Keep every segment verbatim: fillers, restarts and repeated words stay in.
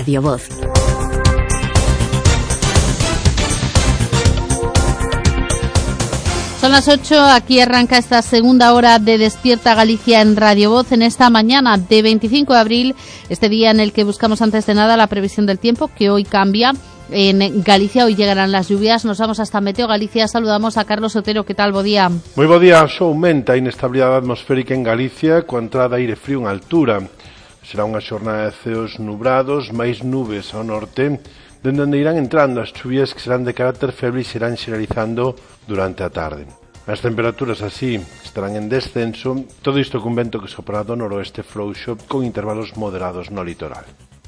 Radio Voz. Son las ocho, aquí arranca esta segunda hora de Despierta Galicia en Radio Voz en esta mañana de veinticinco de abril, este día en el que buscamos antes de nada la previsión del tiempo, que hoy cambia. En Galicia hoy llegarán las lluvias. Nos vamos hasta Meteo Galicia. Saludamos a Carlos Otero. ¿Qué tal? Bo día. Moi bo día. Só aumenta a inestabilidade atmosférica en Galicia coa entrada de aire frío en altura. Será unha xornada de ceos nubrados, máis nubes ao norte, dende onde irán entrando as chuvias que serán de carácter feble e serán xeneralizando durante a tarde. As temperaturas así estarán en descenso, todo isto cun vento que soprará do noroeste frouxo con intervalos moderados no litoral.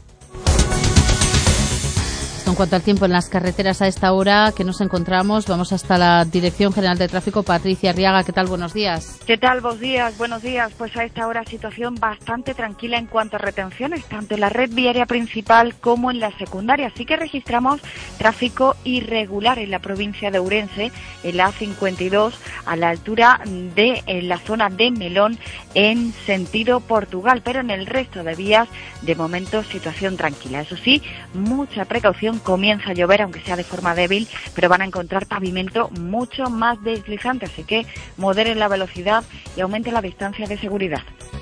En cuanto al tiempo en las carreteras a esta hora que nos encontramos, vamos hasta la Dirección General de Tráfico. Patricia Arriaga, ¿qué tal? Buenos días. ¿Qué tal? Buenos días, buenos días. Pues a esta hora situación bastante tranquila en cuanto a retenciones, tanto en la red viaria principal como en la secundaria. Así que registramos tráfico irregular en la provincia de Ourense, en la A cincuenta y dos, a la altura de en la zona de Melón, en sentido Portugal, pero en el resto de vías, de momento, situación tranquila. Eso sí, mucha precaución. Comienza a llover, aunque sea de forma débil, pero van a encontrar pavimento mucho más deslizante, así que moderen la velocidad y aumenten la distancia de seguridad.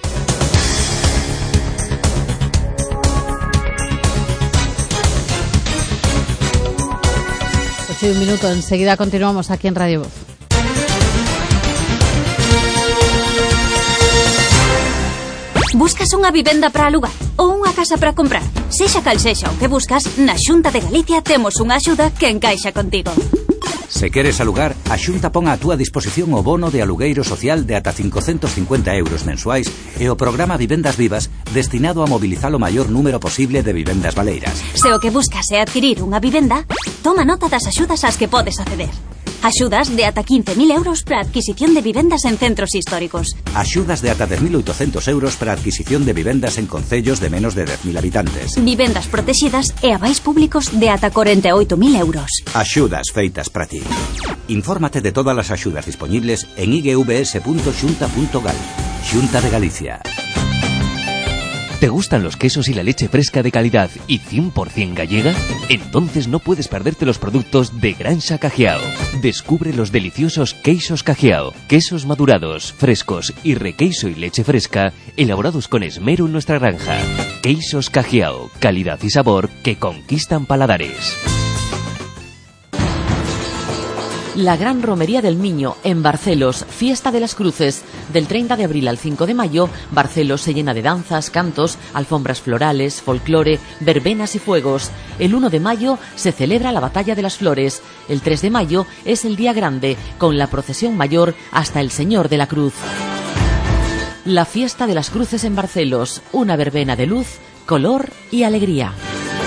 Ocho y un minuto, enseguida continuamos aquí en Radio Voz. Buscas unha vivenda para alugar ou unha casa para comprar? Sexa cal sexa o que buscas, na Xunta de Galicia temos unha axuda que encaixa contigo. Se queres alugar, a Xunta pon a túa disposición o bono de alugueiro social de ata cincocentos cincuenta euros mensuais e o programa Vivendas Vivas destinado a mobilizar o maior número posible de vivendas baleiras. Se o que buscas é adquirir unha vivenda, toma nota das axudas ás que podes acceder. Axudas de ata quince mil euros para adquisición de vivendas en centros históricos. Axudas de ata dez mil oitocentos euros para adquisición de vivendas en concellos de menos de dez mil habitantes. Vivendas protegidas e avais públicos de ata corenta e oito mil euros. Axudas feitas para ti. Infórmate de todas as axudas disponibles en i g v s punto xunta punto gal. Xunta de Galicia. ¿Te gustan los quesos y la leche fresca de calidad y cien por ciento gallega? Entonces no puedes perderte los productos de Granja Cajiao. Descubre los deliciosos queixos Cajiao, quesos madurados, frescos y requeiso y leche fresca, elaborados con esmero en nuestra granja. Queixos Cajiao, calidad y sabor que conquistan paladares. La Gran Romería del Miño, en Barcelos, Fiesta de las Cruces. Del treinta de abril al cinco de mayo, Barcelos se llena de danzas, cantos, alfombras florales, folclore, verbenas y fuegos. El uno de mayo se celebra la Batalla de las Flores. El tres de mayo es el día grande, con la procesión mayor hasta el Señor de la Cruz. La Fiesta de las Cruces en Barcelos, una verbena de luz, color y alegría.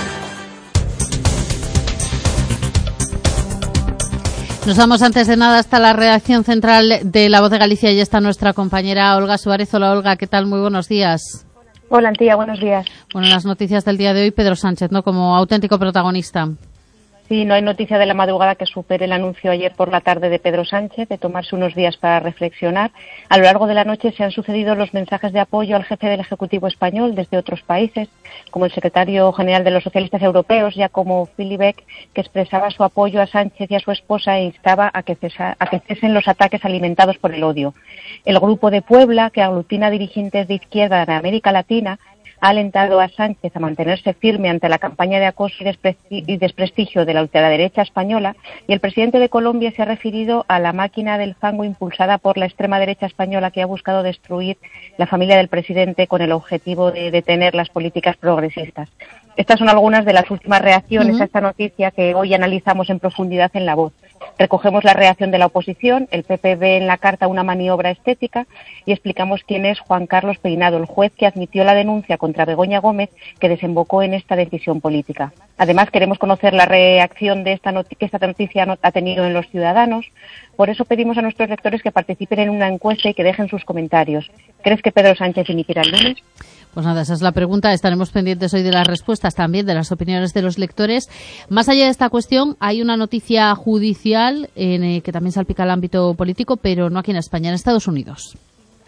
Nos vamos antes de nada hasta la redacción central de La Voz de Galicia y está nuestra compañera Olga Suárez. Hola Olga, ¿qué tal? Muy buenos días. Hola Antía, buenos días. Bueno, las noticias del día de hoy, Pedro Sánchez, ¿no? Como auténtico protagonista. Sí, no hay noticia de la madrugada que supere el anuncio ayer por la tarde de Pedro Sánchez de tomarse unos días para reflexionar. A lo largo de la noche se han sucedido los mensajes de apoyo al jefe del Ejecutivo español desde otros países, como el secretario general de los socialistas europeos, Giacomo Filibeck, que expresaba su apoyo a Sánchez y a su esposa e instaba a que, cesa, a que cesen los ataques alimentados por el odio. El Grupo de Puebla, que aglutina dirigentes de izquierda en América Latina, ha alentado a Sánchez a mantenerse firme ante la campaña de acoso y desprestigio de la ultraderecha española, y el presidente de Colombia se ha referido a la máquina del fango impulsada por la extrema derecha española que ha buscado destruir la familia del presidente con el objetivo de detener las políticas progresistas. Estas son algunas de las últimas reacciones uh-huh. a esta noticia que hoy analizamos en profundidad en La Voz. Recogemos la reacción de la oposición, el P P ve en la carta una maniobra estética y explicamos quién es Juan Carlos Peinado, el juez que admitió la denuncia contra Begoña Gómez que desembocó en esta decisión política. Además, queremos conocer la reacción de esta not- que esta noticia ha tenido en los ciudadanos. Por eso pedimos a nuestros lectores que participen en una encuesta y que dejen sus comentarios. ¿Crees que Pedro Sánchez dimitirá el lunes? Pues nada, esa es la pregunta. Estaremos pendientes hoy de las respuestas, también de las opiniones de los lectores. Más allá de esta cuestión, hay una noticia judicial en, eh, que también salpica el ámbito político, pero no aquí en España, en Estados Unidos. Sí,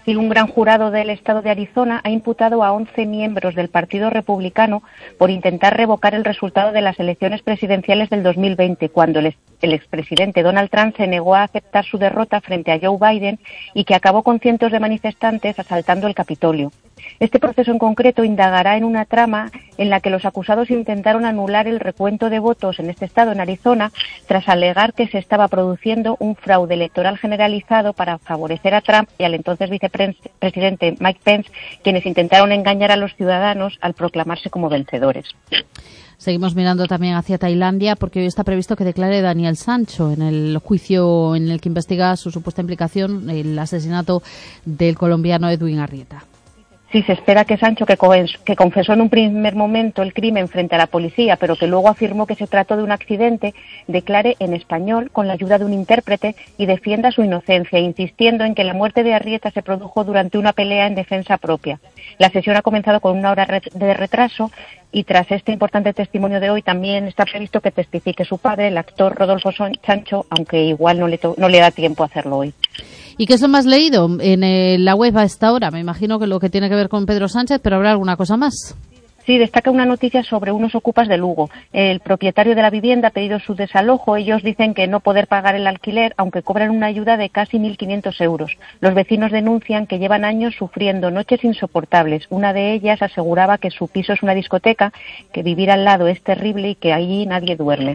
Y un gran jurado del estado de Arizona ha imputado a once miembros del Partido Republicano por intentar revocar el resultado de las elecciones presidenciales del dos mil veinte, cuando el, el expresidente Donald Trump se negó a aceptar su derrota frente a Joe Biden y que acabó con cientos de manifestantes asaltando el Capitolio. Este proceso en concreto indagará en una trama en la que los acusados intentaron anular el recuento de votos en este estado, en Arizona, tras alegar que se estaba produciendo un fraude electoral generalizado para favorecer a Trump y al entonces vicepresidente Mike Pence, quienes intentaron engañar a los ciudadanos al proclamarse como vencedores. Seguimos mirando también hacia Tailandia porque hoy está previsto que declare Daniel Sancho en el juicio en el que investiga su supuesta implicación en el asesinato del colombiano Edwin Arrieta. Sí, se espera que Sancho, que, que confesó en un primer momento el crimen frente a la policía, pero que luego afirmó que se trató de un accidente, declare en español con la ayuda de un intérprete y defienda su inocencia, insistiendo en que la muerte de Arrieta se produjo durante una pelea en defensa propia. La sesión ha comenzado con una hora de retraso y tras este importante testimonio de hoy también está previsto que testifique su padre, el actor Rodolfo Sancho, aunque igual no le, to- no le da tiempo a hacerlo hoy. ¿Y qué es lo más leído en eh, la web a esta hora? Me imagino que lo que tiene que ver con Pedro Sánchez, pero ¿habrá alguna cosa más? Sí, destaca una noticia sobre unos ocupas de Lugo. El propietario de la vivienda ha pedido su desalojo. Ellos dicen que no poder pagar el alquiler, aunque cobran una ayuda de casi mil quinientos euros. Los vecinos denuncian que llevan años sufriendo noches insoportables. Una de ellas aseguraba que su piso es una discoteca, que vivir al lado es terrible y que allí nadie duerme.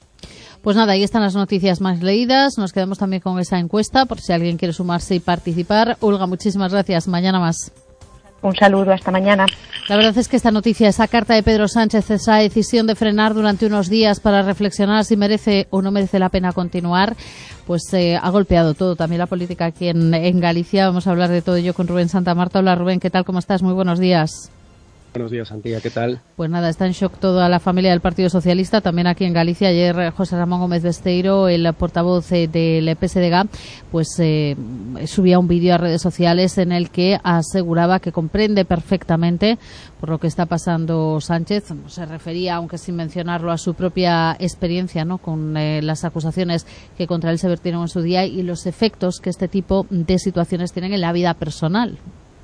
Pues nada, ahí están las noticias más leídas. Nos quedamos también con esa encuesta por si alguien quiere sumarse y participar. Olga, muchísimas gracias. Mañana más. Un saludo, hasta mañana. La verdad es que esta noticia, esa carta de Pedro Sánchez, esa decisión de frenar durante unos días para reflexionar si merece o no merece la pena continuar, pues eh, ha golpeado todo, también la política aquí en, en Galicia. Vamos a hablar de todo ello con Rubén Santamarta. Hola Rubén, ¿qué tal? ¿Cómo estás? Muy buenos días. Buenos días, Antía, ¿qué tal? Pues nada, está en shock toda la familia del Partido Socialista, también aquí en Galicia. Ayer José Ramón Gómez Besteiro, el portavoz eh, del P S D G, pues eh, subía un vídeo a redes sociales en el que aseguraba que comprende perfectamente por lo que está pasando Sánchez. Se refería, aunque sin mencionarlo, a su propia experiencia, ¿no?, con eh, las acusaciones que contra él se vertieron en su día y los efectos que este tipo de situaciones tienen en la vida personal.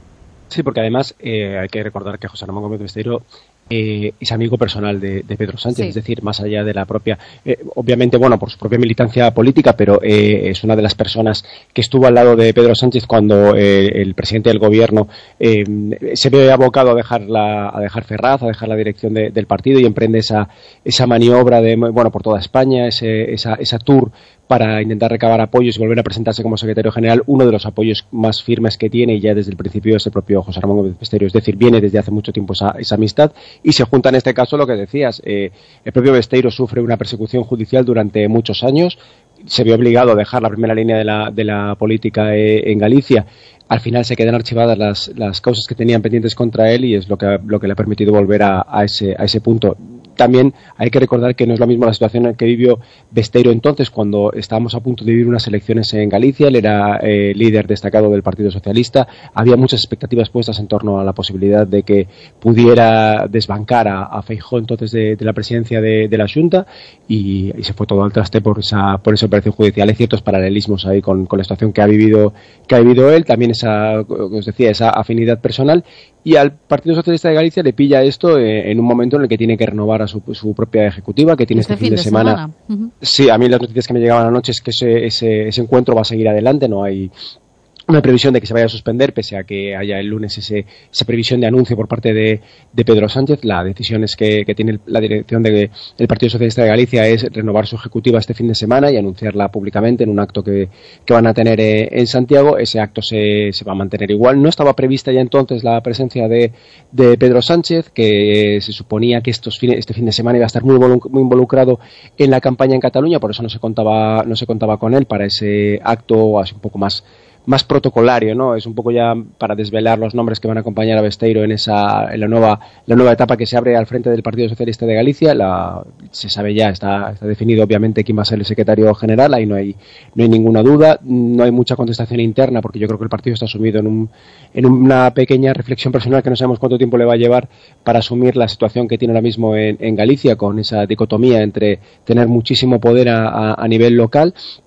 Sí, porque además eh, hay que recordar que José Ramón Gómez Besteiro eh, es amigo personal de, de Pedro Sánchez, sí. Es decir, más allá de la propia, eh, obviamente, bueno, por su propia militancia política, pero eh, es una de las personas que estuvo al lado de Pedro Sánchez cuando eh, el presidente del gobierno eh, se ve abocado a dejar la, a dejar Ferraz, a dejar la dirección de, del partido y emprende esa, esa maniobra de, bueno, por toda España, ese, esa, esa tour para intentar recabar apoyos y volver a presentarse como secretario general. Uno de los apoyos más firmes que tiene, y ya desde el principio, es el propio José Ramón Gómez Besteiro, es decir, viene desde hace mucho tiempo esa, esa amistad, y se junta en este caso lo que decías, eh, el propio Besteiro sufre una persecución judicial durante muchos años, se vio obligado a dejar la primera línea de la, de la política eh, en Galicia. Al final se quedan archivadas las, las causas que tenían pendientes contra él y es lo que, lo que le ha permitido volver a, a, ese, a ese punto. También hay que recordar que no es lo mismo la situación en la que vivió Besteiro entonces, cuando estábamos a punto de vivir unas elecciones en Galicia. Él era eh, líder destacado del Partido Socialista. Había muchas expectativas puestas en torno a la posibilidad de que pudiera desbancar a, a Feijóo entonces de, de la presidencia de, de la Xunta y, y se fue todo al traste por esa, por esa operación judicial. Hay ciertos paralelismos ahí con, con la situación que ha vivido, que ha vivido él. También esa, os decía, esa afinidad personal. Y al Partido Socialista de Galicia le pilla esto eh, en un momento en el que tiene que renovar a su, su propia ejecutiva, que tiene este, este fin de, de semana. semana. Uh-huh. Sí, a mí las noticias que me llegaban anoche es que ese, ese, ese encuentro va a seguir adelante, no hay una previsión de que se vaya a suspender, pese a que haya el lunes ese, esa previsión de anuncio por parte de, de Pedro Sánchez. La decisión es que, que tiene la dirección de, del Partido Socialista de Galicia es renovar su ejecutiva este fin de semana y anunciarla públicamente en un acto que, que van a tener eh, en Santiago. Ese acto se, se va a mantener igual. No estaba prevista ya entonces la presencia de, de Pedro Sánchez, que se suponía que estos fines, este fin de semana iba a estar muy, muy involucrado en la campaña en Cataluña, por eso no se contaba, no se contaba con él para ese acto así un poco más más protocolario, ¿no? Es un poco ya para desvelar los nombres que van a acompañar a Besteiro en esa en la nueva la nueva etapa que se abre al frente del Partido Socialista de Galicia. La, se sabe ya, está, está definido obviamente quién va a ser el secretario general, ahí no hay no hay ninguna duda, no hay mucha contestación interna porque yo creo que el partido está sumido en un en una pequeña reflexión personal que no sabemos cuánto tiempo le va a llevar para asumir la situación que tiene ahora mismo en, en Galicia, con esa dicotomía entre tener muchísimo poder a, a, a nivel local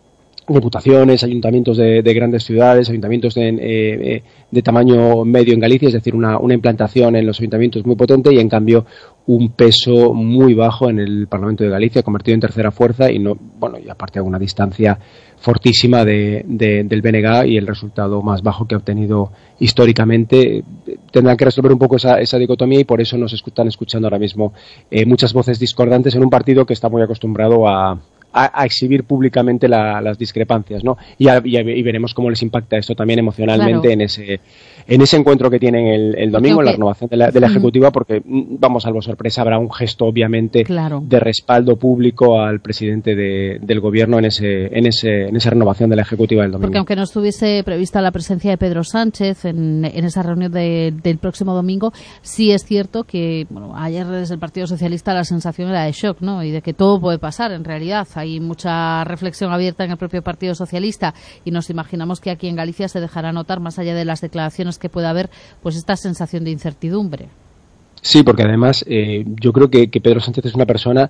diputaciones, ayuntamientos de, de grandes ciudades, ayuntamientos de, eh, de tamaño medio en Galicia, es decir, una, una implantación en los ayuntamientos muy potente y en cambio un peso muy bajo en el Parlamento de Galicia, convertido en tercera fuerza y no, bueno, y aparte a una distancia fortísima de, de, del B N G y el resultado más bajo que ha obtenido históricamente. Tendrán que resolver un poco esa, esa dicotomía y por eso nos están escuchando ahora mismo eh, muchas voces discordantes en un partido que está muy acostumbrado a A, a exhibir públicamente la, las discrepancias, ¿no? Y, a, y, a, y veremos cómo les impacta esto también emocionalmente claro. en ese en ese encuentro que tienen el, el domingo, en la renovación de la, de la Ejecutiva, porque, vamos, salvo sorpresa, habrá un gesto, obviamente, claro. de respaldo público al presidente de, del Gobierno en ese en ese en esa renovación de la Ejecutiva del domingo. Porque aunque no estuviese prevista la presencia de Pedro Sánchez en, en esa reunión de, del próximo domingo, sí es cierto que, bueno, ayer desde el Partido Socialista la sensación era de shock, ¿no? Y de que todo puede pasar, en realidad. Hay mucha reflexión abierta en el propio Partido Socialista y nos imaginamos que aquí en Galicia se dejará notar, más allá de las declaraciones que pueda haber, pues esta sensación de incertidumbre. Sí, porque además eh, yo creo que, que Pedro Sánchez es una persona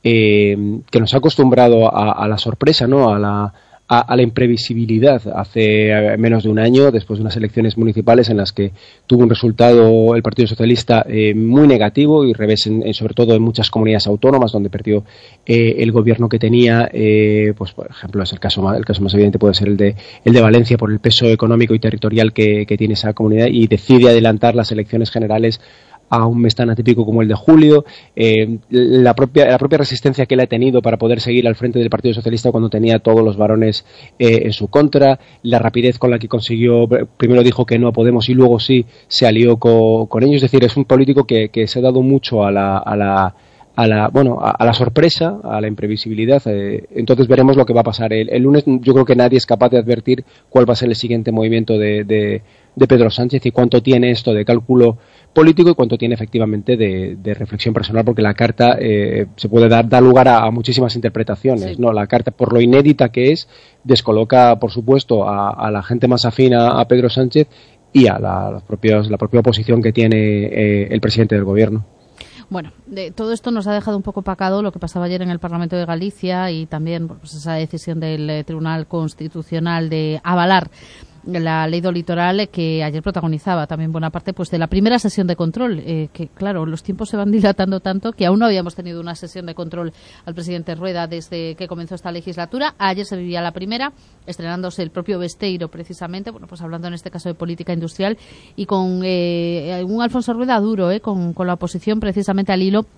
eh, que nos ha acostumbrado a, a la sorpresa, ¿no? A la A, a la imprevisibilidad. Hace menos de un año, después de unas elecciones municipales en las que tuvo un resultado el Partido Socialista eh, muy negativo y revés en, en, sobre todo en muchas comunidades autónomas donde perdió eh, el gobierno que tenía, eh, pues por ejemplo es el caso el caso más evidente puede ser el de el de Valencia por el peso económico y territorial que, que tiene esa comunidad, y decide adelantar las elecciones generales a un mes tan atípico como el de julio. Eh, la propia la propia resistencia que él ha tenido para poder seguir al frente del Partido Socialista cuando tenía a todos los varones eh, en su contra, la rapidez con la que consiguió, primero dijo que no a Podemos y luego sí se alió con, con ellos. Es decir, es un político que, que se ha dado mucho a la, a la a la bueno a, a la sorpresa, a la imprevisibilidad. Eh, entonces veremos lo que va a pasar el, el lunes. Yo creo que nadie es capaz de advertir cuál va a ser el siguiente movimiento de, de, de Pedro Sánchez y cuánto tiene esto de cálculo político y cuánto tiene efectivamente de, de reflexión personal, porque la carta eh, se puede dar, dar lugar a, a muchísimas interpretaciones, sí. ¿no? La carta, por lo inédita que es, descoloca, por supuesto, a, a la gente más afín a, a Pedro Sánchez y a la, los propios, la propia oposición que tiene eh, el presidente del Gobierno. Bueno, de todo esto nos ha dejado un poco opacado lo que pasaba ayer en el Parlamento de Galicia y también pues, esa decisión del eh, Tribunal Constitucional de avalar la ley do litoral, que ayer protagonizaba también buena parte pues de la primera sesión de control, eh, que claro, los tiempos se van dilatando tanto que aún no habíamos tenido una sesión de control al presidente Rueda desde que comenzó esta legislatura. Ayer se vivía la primera, estrenándose el propio Besteiro precisamente, bueno, pues hablando en este caso de política industrial y con eh, un Alfonso Rueda duro, eh, con, con la oposición precisamente al hilo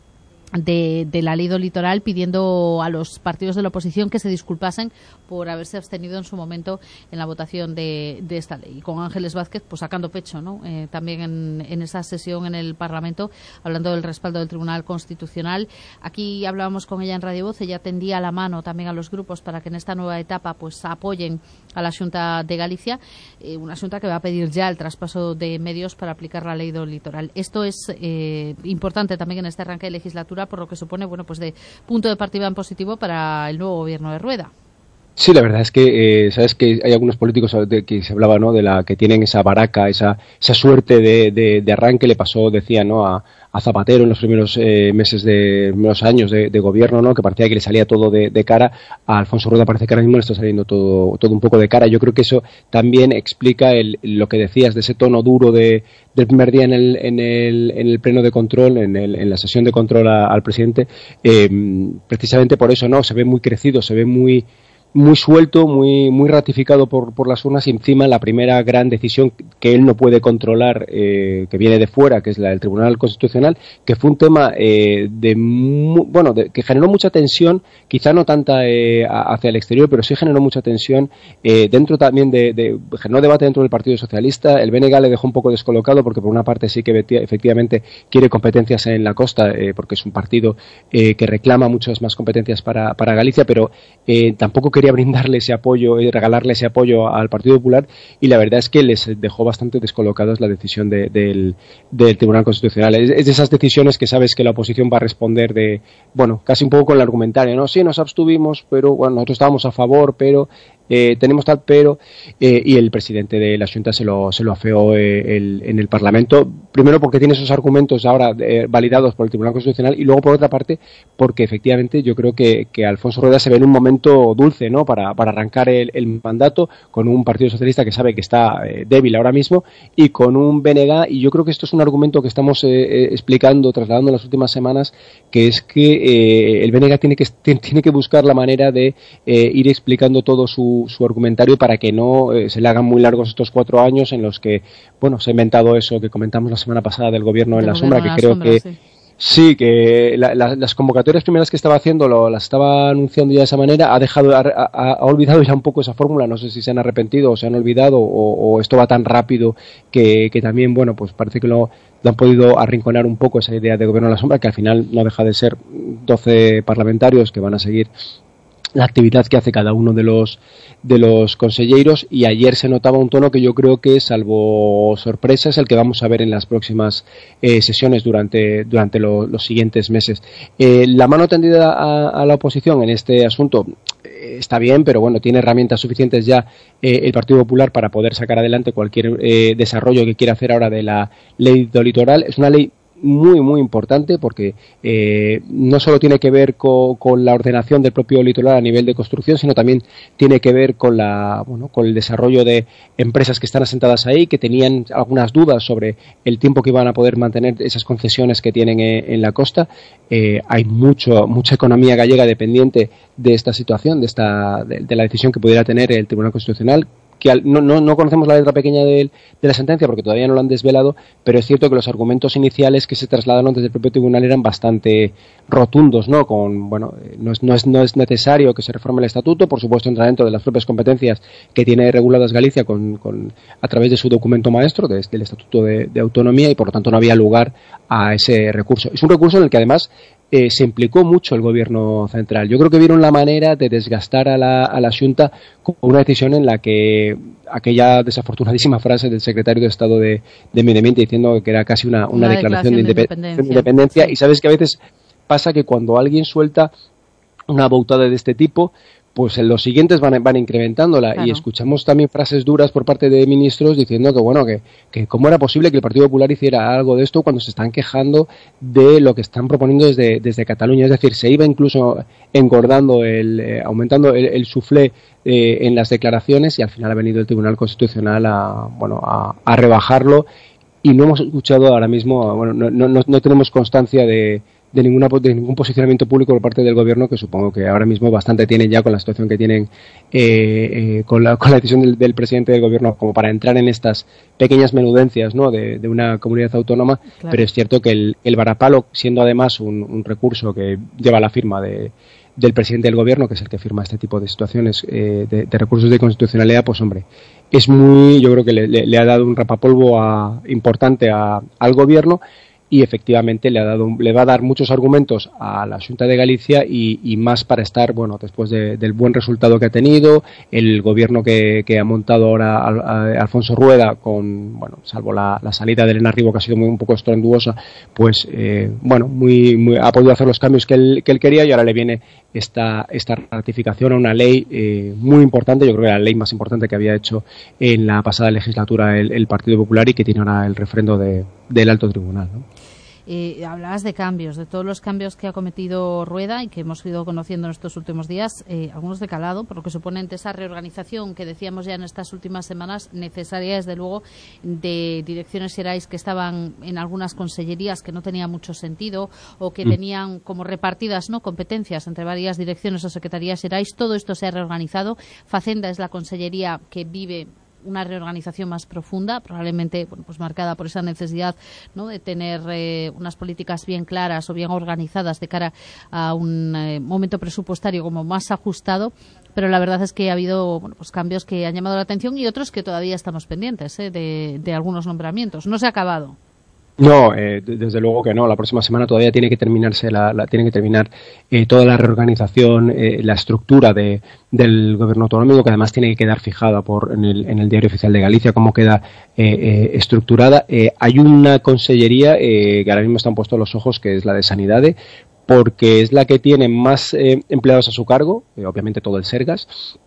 De, de la ley do litoral, pidiendo a los partidos de la oposición que se disculpasen por haberse abstenido en su momento en la votación de, de esta ley. Y con Ángeles Vázquez pues sacando pecho, ¿no? Eh, también en, en esa sesión en el Parlamento, hablando del respaldo del Tribunal Constitucional. Aquí hablábamos con ella en Radio Voz, ella tendía la mano también a los grupos para que en esta nueva etapa pues apoyen a la Xunta de Galicia, eh, una Xunta que va a pedir ya el traspaso de medios para aplicar la ley do litoral. Esto es eh, importante también en este arranque de legislatura, por lo que supone, bueno, pues de punto de partida en positivo para el nuevo gobierno de Rueda. Sí, la verdad es que, eh, sabes que hay algunos políticos de que se hablaba, ¿no? De la que tienen esa baraca, esa esa suerte de, de, de arranque. Le pasó, decía, ¿no? A, a Zapatero en los primeros eh, meses de, primeros años de, de gobierno, ¿no? Que parecía que le salía todo de, de cara. A Alfonso Rueda parece que ahora mismo le está saliendo todo todo un poco de cara. Yo creo que eso también explica el, lo que decías de ese tono duro de del primer día en el en el en el pleno de control, en el en la sesión de control a, al presidente. Eh, precisamente por eso, ¿no? Se ve muy crecido, se ve muy muy suelto, muy muy ratificado por, por las urnas, y encima la primera gran decisión que él no puede controlar, eh, que viene de fuera, que es la del Tribunal Constitucional, que fue un tema eh, de mu bueno de, que generó mucha tensión, quizá no tanta eh, hacia el exterior, pero sí generó mucha tensión eh, dentro también de, de generó debate dentro del Partido Socialista. El B N G le dejó un poco descolocado porque por una parte sí que efectivamente quiere competencias en la costa, eh, porque es un partido eh, que reclama muchas más competencias para, para Galicia, pero eh, tampoco quería brindarle ese apoyo y regalarle ese apoyo al Partido Popular, y la verdad es que les dejó bastante descolocados la decisión de, del, del Tribunal Constitucional. Es, es de esas decisiones que sabes que la oposición va a responder de, bueno, casi un poco con el argumentario, ¿no? Sí, nos abstuvimos, pero bueno, nosotros estábamos a favor, pero eh, tenemos tal, pero eh, y el presidente de la Xunta se lo, se lo afeó eh, el, en el Parlamento, primero porque tiene esos argumentos ahora eh, validados por el Tribunal Constitucional y luego por otra parte porque efectivamente yo creo que, que Alfonso Rueda se ve en un momento dulce, ¿no? para, para arrancar el, el mandato con un Partido Socialista que sabe que está eh, débil ahora mismo y con un B N G, y yo creo que esto es un argumento que estamos eh, eh, explicando, trasladando en las últimas semanas, que es que eh, el B N G tiene que, tiene que buscar la manera de eh, ir explicando todo su, su argumentario para que no eh, se le hagan muy largos estos cuatro años en los que, bueno, se ha inventado eso que comentamos la semana pasada del gobierno en la sombra, que creo que sí. Sí, que la, la, las convocatorias primeras que estaba haciendo lo, las estaba anunciando ya de esa manera, ha dejado, ha, ha, ha olvidado ya un poco esa fórmula, no sé si se han arrepentido o se han olvidado o, o esto va tan rápido que, que también, bueno, pues parece que lo, lo han podido arrinconar un poco esa idea de gobierno en la sombra, que al final no deja de ser doce parlamentarios que van a seguir la actividad que hace cada uno de los de los conselleiros, y ayer se notaba un tono que yo creo que, salvo sorpresa, es el que vamos a ver en las próximas eh, sesiones durante durante lo, los siguientes meses. Eh, la mano tendida a, a la oposición en este asunto eh, está bien, pero bueno, tiene herramientas suficientes ya eh, el Partido Popular para poder sacar adelante cualquier eh, desarrollo que quiera hacer ahora de la ley del litoral. Es una ley muy muy importante porque eh, no solo tiene que ver con, con la ordenación del propio litoral a nivel de construcción, sino también tiene que ver con la bueno con el desarrollo de empresas que están asentadas ahí, que tenían algunas dudas sobre el tiempo que iban a poder mantener esas concesiones que tienen en, en la costa. Eh, hay mucho mucha economía gallega dependiente de esta situación, de esta de, de la decisión que pudiera tener el Tribunal Constitucional, que al, no, no, no conocemos la letra pequeña de, de la sentencia porque todavía no lo han desvelado, pero es cierto que los argumentos iniciales que se trasladaron desde el propio tribunal eran bastante rotundos, ¿no? Con, bueno, no es, no es, no es necesario que se reforme el estatuto, por supuesto entra dentro de las propias competencias que tiene reguladas Galicia con, con, a través de su documento maestro, desde el Estatuto de, de Autonomía, y por lo tanto no había lugar a ese recurso. Es un recurso en el que además Eh, se implicó mucho el gobierno central. Yo creo que vieron la manera de desgastar a la, a la Xunta con una decisión en la que aquella desafortunadísima frase del secretario de Estado de, de Medio Ambiente diciendo que era casi una, una, una declaración, declaración de, independ- de independencia, de independencia. Sí. Y sabes que a veces pasa que cuando alguien suelta una bautada de este tipo, pues los siguientes van, van incrementándola. Claro. Y escuchamos también frases duras por parte de ministros diciendo que bueno que, que cómo era posible que el Partido Popular hiciera algo de esto cuando se están quejando de lo que están proponiendo desde, desde Cataluña. Es decir, se iba incluso engordando, el eh, aumentando el, el suflé eh, en las declaraciones, y al final ha venido el Tribunal Constitucional a, bueno, a, a rebajarlo, y no hemos escuchado ahora mismo, bueno, no, no, no tenemos constancia de de ninguna de ningún posicionamiento público por parte del gobierno, que supongo que ahora mismo bastante tienen ya con la situación que tienen eh, eh, con, la, con la decisión del, del presidente del gobierno como para entrar en estas pequeñas menudencias, ¿no? de, de una comunidad autónoma. Claro. Pero es cierto que el, el varapalo, siendo además un, un recurso que lleva la firma de del presidente del gobierno, que es el que firma este tipo de situaciones eh, de, de recursos de constitucionalidad, pues hombre, es muy, yo creo que le, le, le ha dado un rapapolvo a, importante a, al gobierno, y efectivamente le ha dado le va a dar muchos argumentos a la Xunta de Galicia y, y más para estar, bueno, después de, del buen resultado que ha tenido el gobierno que, que ha montado ahora a, a Alfonso Rueda, con, bueno, salvo la, la salida de Elena Ribó, que ha sido muy un poco estronduosa, pues eh, bueno, muy, muy ha podido hacer los cambios que él, que él quería, y ahora le viene esta esta ratificación a una ley eh, muy importante. Yo creo que la ley más importante que había hecho en la pasada legislatura el, el Partido Popular, y que tiene ahora el refrendo de, del Alto Tribunal, ¿no? Eh, hablabas de cambios, de todos los cambios que ha cometido Rueda y que hemos ido conociendo en estos últimos días, eh, algunos de calado, por lo que supone esa reorganización que decíamos ya en estas últimas semanas, necesaria desde luego, de direcciones xerais que estaban en algunas consellerías que no tenía mucho sentido, o que mm. tenían como repartidas, ¿no?, competencias entre varias direcciones o secretarías xerais. Todo esto se ha reorganizado. Facenda es la consellería que vive una reorganización más profunda, probablemente, bueno, pues marcada por esa necesidad, ¿no?, de tener eh, unas políticas bien claras o bien organizadas de cara a un eh, momento presupuestario como más ajustado. Pero la verdad es que ha habido, bueno, pues cambios que han llamado la atención, y otros que todavía estamos pendientes eh, de, de algunos nombramientos. No se ha acabado. No, eh, desde luego que no. La próxima semana todavía tiene que terminarse la, la tiene que terminar eh, toda la reorganización, eh, la estructura de, del gobierno autonómico, que además tiene que quedar fijada por en el, en el Diario Oficial de Galicia, cómo queda eh, eh, estructurada. Eh, hay una consellería eh, que ahora mismo están puestos los ojos, que es la de Sanidade, porque es la que tiene más eh, empleados a su cargo, eh, obviamente todo el Sergas.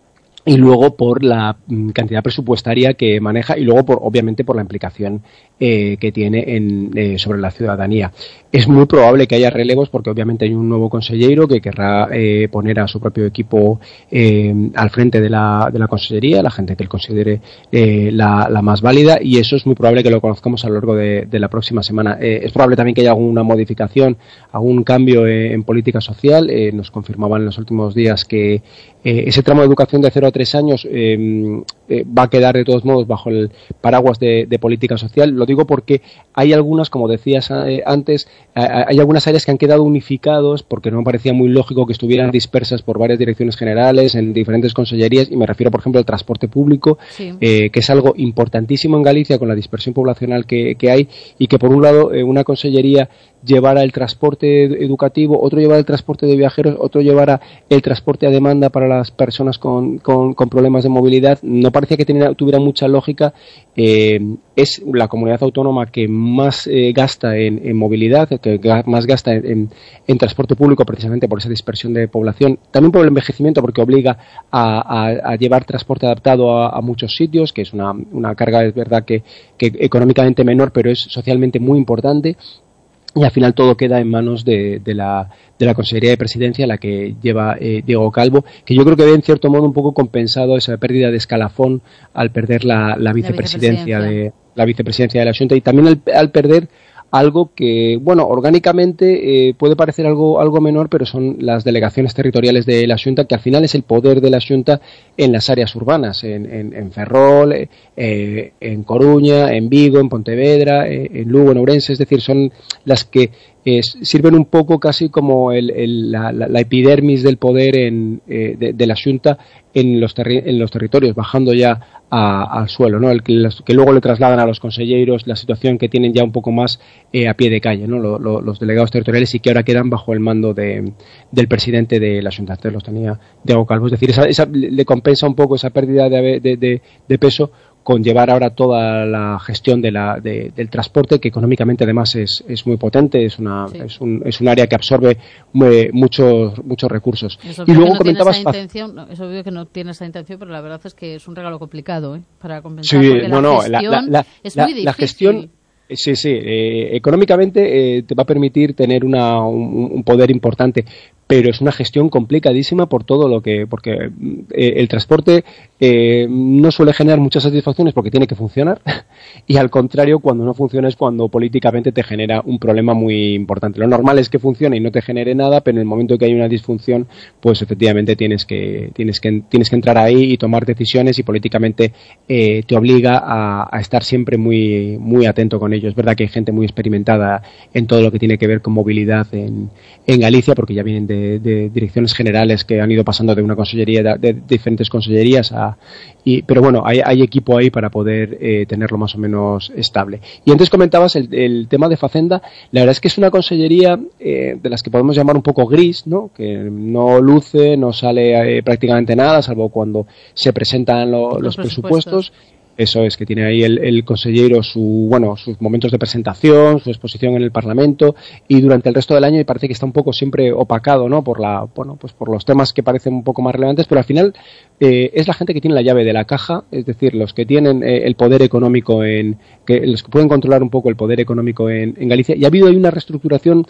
y luego por la cantidad presupuestaria que maneja y luego por obviamente por la implicación eh, que tiene en, eh, sobre la ciudadanía. Es muy probable que haya relevos porque obviamente hay un nuevo consellero que querrá eh, poner a su propio equipo eh, al frente de la, de la consellería, la gente que él considere eh, la, la más válida, y eso es muy probable que lo conozcamos a lo largo de, de la próxima semana. Eh, es probable también que haya alguna modificación, algún cambio eh, en política social. Eh, nos confirmaban en los últimos días que eh, ese tramo de educación de cero a tres años eh, eh, va a quedar de todos modos bajo el paraguas de, de política social. Lo digo porque hay algunas, como decías eh, antes, hay algunas áreas que han quedado unificados porque no me parecía muy lógico que estuvieran dispersas por varias direcciones generales en diferentes consellerías, y me refiero por ejemplo al transporte público, sí. eh, que es algo importantísimo en Galicia con la dispersión poblacional que, que hay, y que por un lado eh, una consellería llevara el transporte educativo, otro llevara el transporte de viajeros, otro llevara el transporte a demanda para las personas con, con, con problemas de movilidad. No parecía que tenía, tuviera mucha lógica. Eh, es la comunidad autónoma que más eh, gasta en, en movilidad, que más gasta en, en transporte público, precisamente por esa dispersión de población, también por el envejecimiento, porque obliga a, a, a llevar transporte adaptado a, a muchos sitios, que es una, una carga, es verdad que, que económicamente menor, pero es socialmente muy importante. Y al final todo queda en manos de, de la de la Consejería de Presidencia, la que lleva eh, Diego Calvo, que yo creo que ve en cierto modo un poco compensado esa pérdida de escalafón al perder la, la vicepresidencia la de la vicepresidencia de la Xunta, y también al, al perder algo que, bueno, orgánicamente eh, puede parecer algo algo menor, pero son las delegaciones territoriales de la Xunta, que al final es el poder de la Xunta en las áreas urbanas, en, en, en Ferrol, eh, en Coruña, en Vigo, en Pontevedra, eh, en Lugo, en Ourense. Es decir, son las que eh, sirven un poco casi como el, el, la, la, la epidermis del poder en, eh, de, de la Xunta en los, terri- en los territorios, bajando ya a, al suelo, ¿no? El que, los, que luego le trasladan a los conselleiros la situación que tienen ya un poco más eh, a pie de calle, ¿no? Lo, lo, los delegados territoriales, y que ahora quedan bajo el mando de, del presidente de la Xunta. Antes los tenía Diego Calvo. Es decir, esa, esa, le compensa un poco esa pérdida de, de, de, de peso con llevar ahora toda la gestión de la, de, del transporte, que económicamente además es, es muy potente, es una sí. es, un, es un área que absorbe muy, muchos muchos recursos. Y luego no comentabas intención, no, es obvio que no tiene esa intención, pero la verdad es que es un regalo complicado, ¿eh? Para compensar, sí, porque no, la no, gestión la, la, es la, muy difícil. La gestión, sí, sí, eh, económicamente eh, te va a permitir tener una, un, un poder importante, pero es una gestión complicadísima por todo lo que, porque eh, el transporte eh, no suele generar muchas satisfacciones porque tiene que funcionar, y al contrario, cuando no funciona es cuando políticamente te genera un problema muy importante. Lo normal es que funcione y no te genere nada, pero en el momento que hay una disfunción, pues efectivamente tienes que tienes que tienes que entrar ahí y tomar decisiones, y políticamente eh, te obliga a, a estar siempre muy muy atento con ello. Es verdad que hay gente muy experimentada en todo lo que tiene que ver con movilidad en, en Galicia, porque ya vienen de De, de direcciones generales que han ido pasando de una consellería, de, de diferentes consellerías a, y, pero bueno, hay, hay equipo ahí para poder eh, tenerlo más o menos estable. Y antes comentabas el, el tema de Facenda. La verdad es que es una consellería eh, de las que podemos llamar un poco gris, ¿no? Que no luce, no sale eh, prácticamente nada, salvo cuando se presentan lo, los, los presupuestos. presupuestos. Eso es, que tiene ahí el, el consellero su, bueno, sus momentos de presentación, su exposición en el Parlamento, y durante el resto del año me parece que está un poco siempre opacado, ¿no? Por la, bueno, pues por los temas que parecen un poco más relevantes, pero al final eh, es la gente que tiene la llave de la caja, es decir, los que tienen eh, el poder económico en, que los que pueden controlar un poco el poder económico en, en Galicia, y ha habido ahí una reestructuración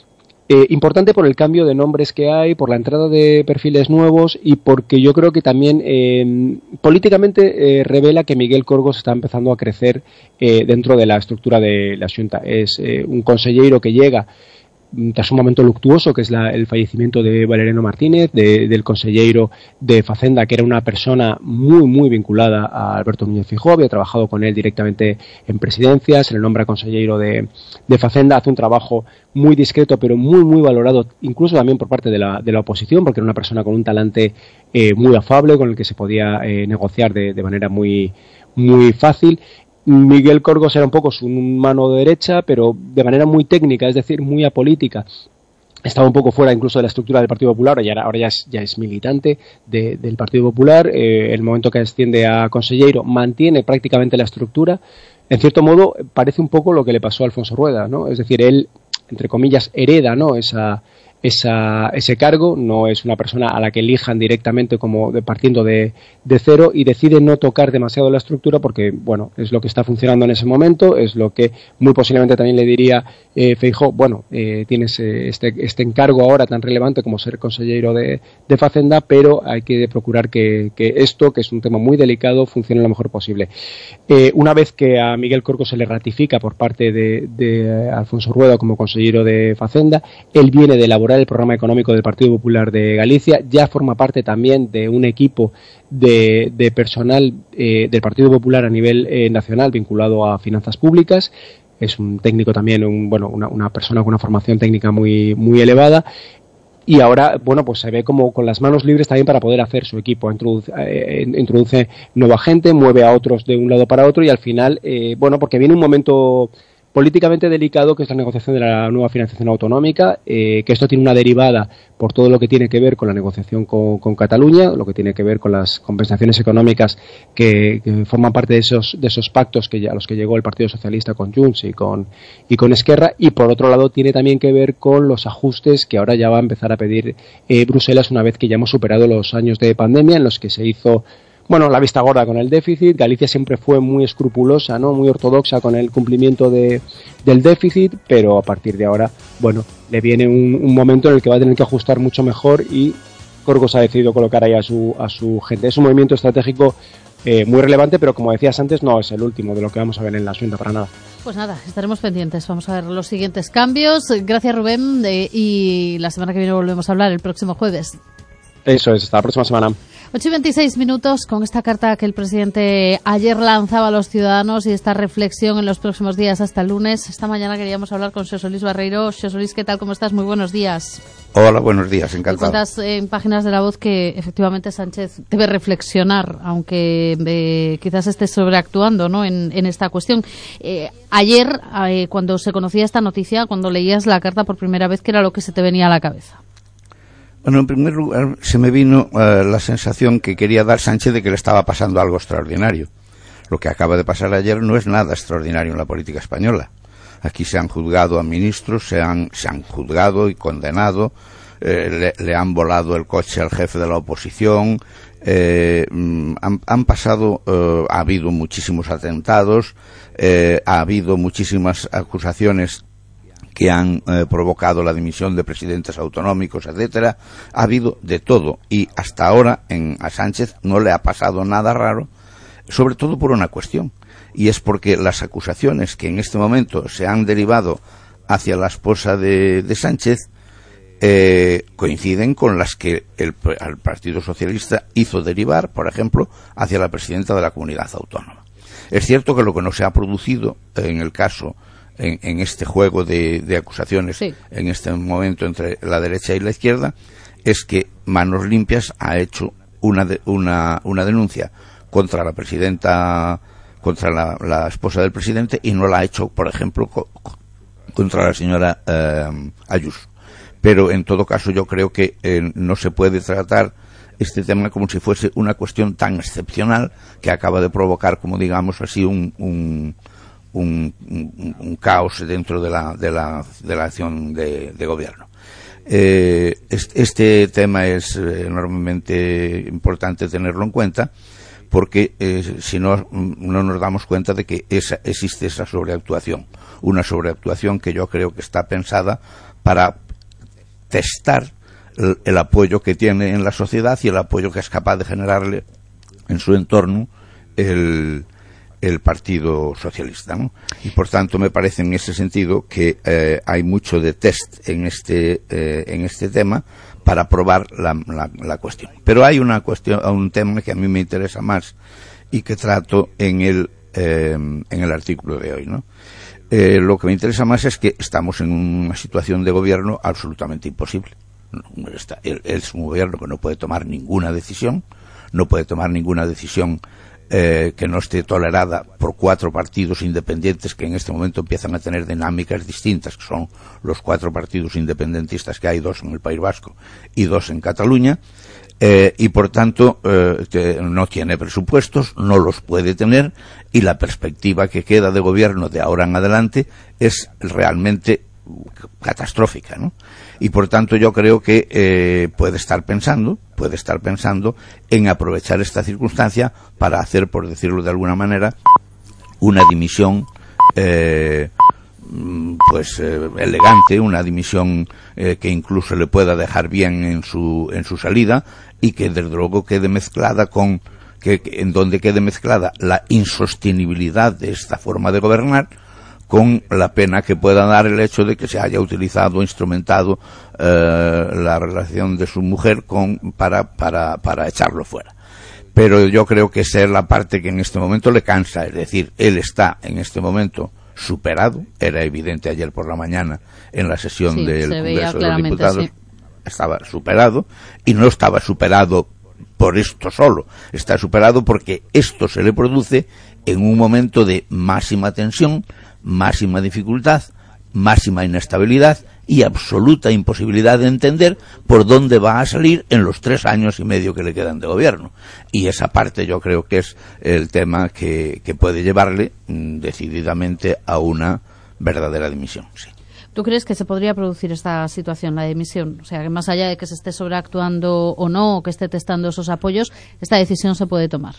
Eh, importante por el cambio de nombres que hay, por la entrada de perfiles nuevos, y porque yo creo que también eh, políticamente eh, revela que Miguel Corgos está empezando a crecer eh, dentro de la estructura de la Xunta. Es eh, un consellero que llega tras un momento luctuoso, que es la, el fallecimiento de Valeriano Martínez, de, del consellero de Facenda, que era una persona muy, muy vinculada a Alberto Núñez Feijóo, había trabajado con él directamente en presidencias, se le nombra consellero de, de Facenda, hace un trabajo muy discreto, pero muy, muy valorado, incluso también por parte de la, de la oposición, porque era una persona con un talante eh, muy afable, con el que se podía eh, negociar de, de manera muy, muy fácil. Miguel Corgos era un poco su mano derecha, pero de manera muy técnica, es decir, muy apolítica. Estaba un poco fuera incluso de la estructura del Partido Popular, y ahora, ahora ya, es, ya es militante de, del Partido Popular. Eh, el momento que asciende a consellero mantiene prácticamente la estructura. En cierto modo parece un poco lo que le pasó a Alfonso Rueda, ¿no? Es decir, él, entre comillas, hereda, ¿no? esa esa, ese cargo, no es una persona a la que elijan directamente como de, partiendo de, de cero, y decide no tocar demasiado la estructura porque, bueno, es lo que está funcionando en ese momento, es lo que muy posiblemente también le diría eh, Feijóo, bueno, eh, tienes eh, este, este encargo ahora tan relevante como ser consejero de, de Facenda, pero hay que procurar que, que esto, que es un tema muy delicado, funcione lo mejor posible. Eh, una vez que a Miguel Corco se le ratifica por parte de, de Alfonso Rueda como consejero de Facenda, él viene de elaborar el programa económico del Partido Popular de Galicia, ya forma parte también de un equipo de, de personal eh, del Partido Popular a nivel eh, nacional vinculado a finanzas públicas. Es un técnico también, un, bueno, una, una persona con una formación técnica muy, muy elevada. Y ahora, bueno, pues se ve como con las manos libres también para poder hacer su equipo. Introduce, eh, introduce nueva gente, mueve a otros de un lado para otro y al final, eh, bueno, porque viene un momento políticamente delicado, que es la negociación de la nueva financiación autonómica, eh, que esto tiene una derivada por todo lo que tiene que ver con la negociación con, con Cataluña, lo que tiene que ver con las compensaciones económicas que, que forman parte de esos de esos pactos que a los que llegó el Partido Socialista con Junts y con y con Esquerra, y por otro lado tiene también que ver con los ajustes que ahora ya va a empezar a pedir eh, Bruselas una vez que ya hemos superado los años de pandemia en los que se hizo, bueno, la vista gorda con el déficit. Galicia siempre fue muy escrupulosa, ¿no? Muy ortodoxa con el cumplimiento de, del déficit, pero a partir de ahora, bueno, le viene un, un momento en el que va a tener que ajustar mucho mejor y Corcos ha decidido colocar ahí a su, a su gente. Es un movimiento estratégico eh, muy relevante, pero como decías antes, no es el último de lo que vamos a ver en la Xunta para nada. Pues nada, estaremos pendientes. Vamos a ver los siguientes cambios. Gracias, Rubén, de, y la semana que viene volvemos a hablar el próximo jueves. Eso es, hasta la próxima semana. ocho y veintiséis minutos con esta carta que el presidente ayer lanzaba a los ciudadanos y esta reflexión en los próximos días hasta el lunes. Esta mañana queríamos hablar con Xosé Luis Barreiro. Xosé Luis, ¿qué tal? ¿Cómo estás? Muy buenos días. Hola, buenos días, encantado. Cuentas en Páginas de la Voz que efectivamente Sánchez debe reflexionar, aunque eh, quizás esté sobreactuando, ¿no?, en, en esta cuestión. Eh, ayer, eh, cuando se conocía esta noticia, cuando leías la carta por primera vez, ¿qué era lo que se te venía a la cabeza? Bueno, en primer lugar, se me vino uh, la sensación que quería dar Sánchez de que le estaba pasando algo extraordinario. Lo que acaba de pasar ayer no es nada extraordinario en la política española. Aquí se han juzgado a ministros, se han, se han juzgado y condenado, eh, le, le han volado el coche al jefe de la oposición, eh, han, han pasado, eh, ha habido muchísimos atentados, eh, ha habido muchísimas acusaciones que han eh, provocado la dimisión de presidentes autonómicos, etcétera. Ha habido de todo y hasta ahora en, a Sánchez no le ha pasado nada raro, sobre todo por una cuestión, y es porque las acusaciones que en este momento se han derivado hacia la esposa de, de Sánchez eh, coinciden con las que el, el Partido Socialista hizo derivar, por ejemplo, hacia la presidenta de la comunidad autónoma. Es cierto que lo que no se ha producido en el caso En, en este juego de, de acusaciones, sí, en este momento entre la derecha y la izquierda, es que Manos Limpias ha hecho una, de, una, una denuncia contra la presidenta, contra la, la esposa del presidente, y no la ha hecho, por ejemplo, co, contra la señora eh, Ayuso. Pero en todo caso yo creo que eh, no se puede tratar este tema como si fuese una cuestión tan excepcional que acaba de provocar, como digamos así, un, un Un, un, un caos dentro de la, de la, de la acción de, de gobierno. Eh, este, este tema es enormemente importante tenerlo en cuenta porque eh, si no, no nos damos cuenta de que esa, existe esa sobreactuación. Una sobreactuación que yo creo que está pensada para testar el, el apoyo que tiene en la sociedad y el apoyo que es capaz de generarle en su entorno el el Partido Socialista, ¿no? Y por tanto me parece en ese sentido que eh, hay mucho de test en este eh, en este tema para probar la, la, la cuestión. Pero hay una cuestión, un tema que a mí me interesa más y que trato en el eh, en el artículo de hoy, ¿no? Eh, lo que me interesa más es que estamos en una situación de gobierno absolutamente imposible. Está, es un gobierno que no puede tomar ninguna decisión, no puede tomar ninguna decisión Eh, que no esté tolerada por cuatro partidos independientes que en este momento empiezan a tener dinámicas distintas, que son los cuatro partidos independentistas que hay, dos en el País Vasco y dos en Cataluña, eh, y por tanto eh, que no tiene presupuestos, no los puede tener, y la perspectiva que queda de gobierno de ahora en adelante es realmente catastrófica, ¿no? y por tanto yo creo que eh, puede estar pensando, puede estar pensando en aprovechar esta circunstancia para hacer, por decirlo de alguna manera, una dimisión eh, pues eh, elegante, una dimisión eh, que incluso le pueda dejar bien en su en su salida y que desde luego quede mezclada con que, que en donde quede mezclada la insostenibilidad de esta forma de gobernar con la pena que pueda dar el hecho de que se haya utilizado, instrumentado eh, la relación de su mujer con para para para echarlo fuera. Pero yo creo que esa es la parte que en este momento le cansa, es decir, él está en este momento superado, era evidente ayer por la mañana en la sesión sí, del Congreso de los Diputados, sí. Estaba superado, y no estaba superado por esto solo, está superado porque esto se le produce en un momento de máxima tensión, máxima dificultad, máxima inestabilidad y absoluta imposibilidad de entender por dónde va a salir en los tres años y medio que le quedan de gobierno. Y esa parte yo creo que es el tema que, que puede llevarle mm, decididamente a una verdadera dimisión. Sí. ¿Tú crees que se podría producir esta situación, la dimisión? O sea, que más allá de que se esté sobreactuando o no, o que esté testando esos apoyos, esta decisión se puede tomar.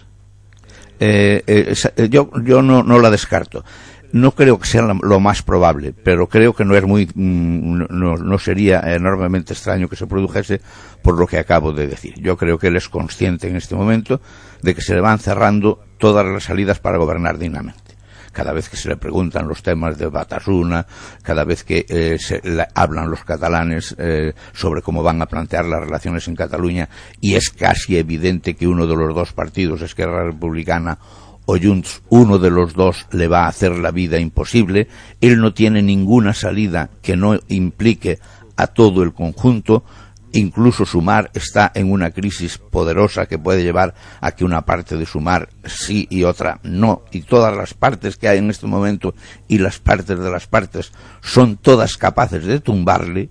Eh, eh, yo yo no, no la descarto. No creo que sea lo más probable, pero creo que no es muy, no, no sería enormemente extraño que se produjese por lo que acabo de decir. Yo creo que él es consciente en este momento de que se le van cerrando todas las salidas para gobernar dignamente. Cada vez que se le preguntan los temas de Batasuna, cada vez que eh, se le hablan los catalanes eh, sobre cómo van a plantear las relaciones en Cataluña, y es casi evidente que uno de los dos partidos, Esquerra Republicana o Junts, uno de los dos le va a hacer la vida imposible. Él no tiene ninguna salida que no implique a todo el conjunto. Incluso Sumar está en una crisis poderosa que puede llevar a que una parte de Sumar sí y otra no, y todas las partes que hay en este momento y las partes de las partes son todas capaces de tumbarle.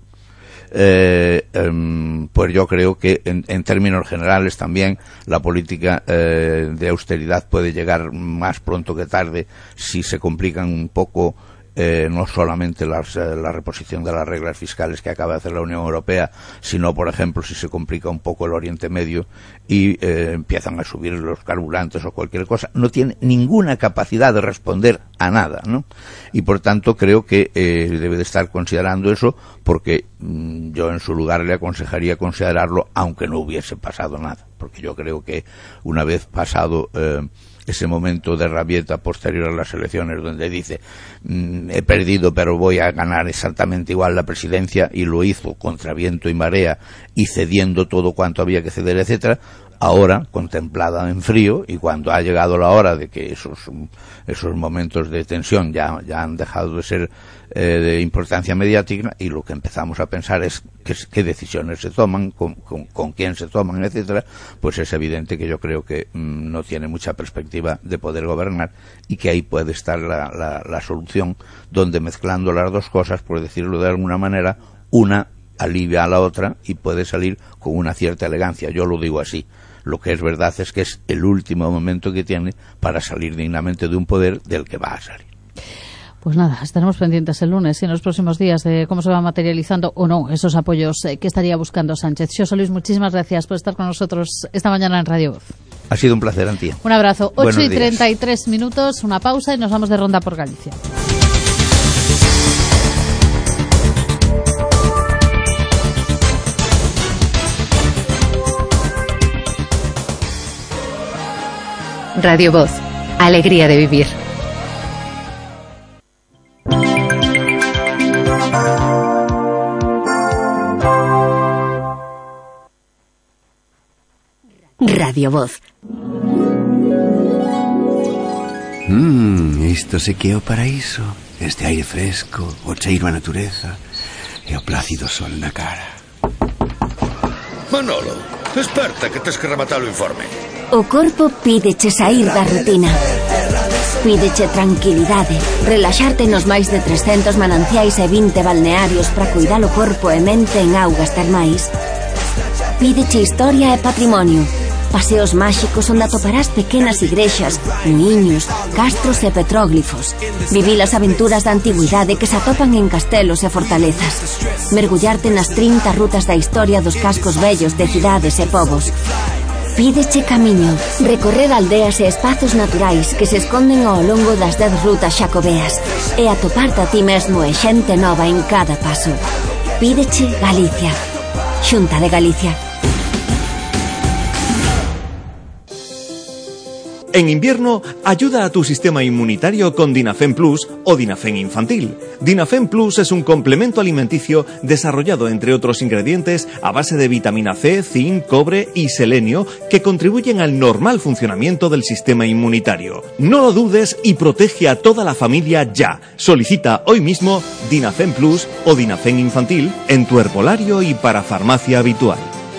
Eh, eh, pues yo creo que en, en términos generales también la política eh, de austeridad puede llegar más pronto que tarde si se complican un poco eh, no solamente las, eh, la reposición de las reglas fiscales que acaba de hacer la Unión Europea, sino, por ejemplo, si se complica un poco el Oriente Medio y eh, empiezan a subir los carburantes o cualquier cosa. No tiene ninguna capacidad de responder a nada, ¿no? Y por tanto creo que eh, debe de estar considerando eso, porque mmm, yo en su lugar le aconsejaría considerarlo aunque no hubiese pasado nada, porque yo creo que una vez pasado eh, ese momento de rabieta posterior a las elecciones donde dice mmm, he perdido pero voy a ganar exactamente igual la presidencia, y lo hizo contra viento y marea y cediendo todo cuanto había que ceder, etcétera. Ahora, contemplada en frío, y cuando ha llegado la hora de que esos esos momentos de tensión ya, ya han dejado de ser eh, de importancia mediática, y lo que empezamos a pensar es qué, qué decisiones se toman, con, con, con quién se toman, etcétera, pues es evidente que yo creo que mmm, no tiene mucha perspectiva de poder gobernar, y que ahí puede estar la, la, la solución, donde mezclando las dos cosas, por decirlo de alguna manera, una alivia a la otra y puede salir con una cierta elegancia. Yo lo digo así. Lo que es verdad es que es el último momento que tiene para salir dignamente de un poder del que va a salir. Pues nada, estaremos pendientes el lunes y en los próximos días de cómo se va materializando o no esos apoyos eh, que estaría buscando Sánchez. Xosé Luis, muchísimas gracias por estar con nosotros esta mañana en Radio Voz. Ha sido un placer, Antía. Un abrazo. ocho y treinta y tres minutos, una pausa y nos vamos de ronda por Galicia. Radio Voz, alegría de vivir. Radio Voz. Mmm, isto se que é o paraíso. Este aire fresco, o cheiro a natureza e o plácido sol na cara. Manolo, desperta que tes que rematar o informe. O corpo pídeche sair da rutina. Pídeche tranquilidade, relaxarte nos máis de trescentos mananciais e vinte balnearios para cuidar o corpo e mente en augas termais. Pídeche historia e patrimonio. Paseos máxicos onde atoparás pequenas igrexas, muiños, castros e petróglifos. Viví as aventuras da antigüidade que se atopan en castelos e fortalezas. Mergullarte nas trinta rutas da historia dos cascos vellos de cidades e povos. Pídeche camiño, recorrer aldeas e espazos naturais que se esconden ao longo das dez rutas xacobeas e atoparte a ti mesmo e xente nova en cada paso. Pídeche Galicia. Xunta de Galicia. En invierno, ayuda a tu sistema inmunitario con Dinafen Plus o Dinafen Infantil. Dinafen Plus es un complemento alimenticio desarrollado, entre otros ingredientes, a base de vitamina C, zinc, cobre y selenio que contribuyen al normal funcionamiento del sistema inmunitario. No lo dudes y protege a toda la familia ya. Solicita hoy mismo Dinafen Plus o Dinafen Infantil en tu herbolario y para farmacia habitual.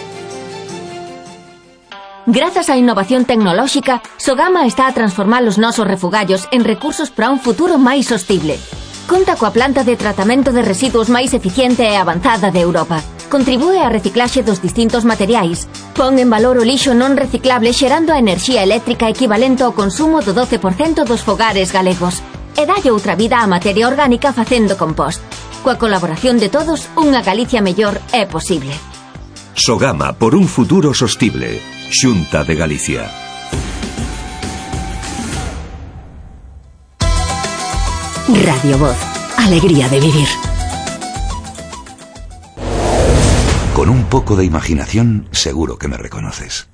Grazas á innovación tecnolóxica, Sogama está a transformar os nosos refugallos en recursos para un futuro máis sostible. Conta coa planta de tratamento de residuos máis eficiente e avanzada de Europa. Contribúe á reciclaxe dos distintos materiais. Pon en valor o lixo non reciclable xerando a enerxía eléctrica equivalente ao consumo do doce por cento dos fogares galegos. E dalle outra vida á materia orgánica facendo compost. Coa colaboración de todos, unha Galicia mellor é posible. Sogama por un futuro sostible. Xunta de Galicia. Radio Voz. Alegría de vivir. Con un poco de imaginación, seguro que me reconoces.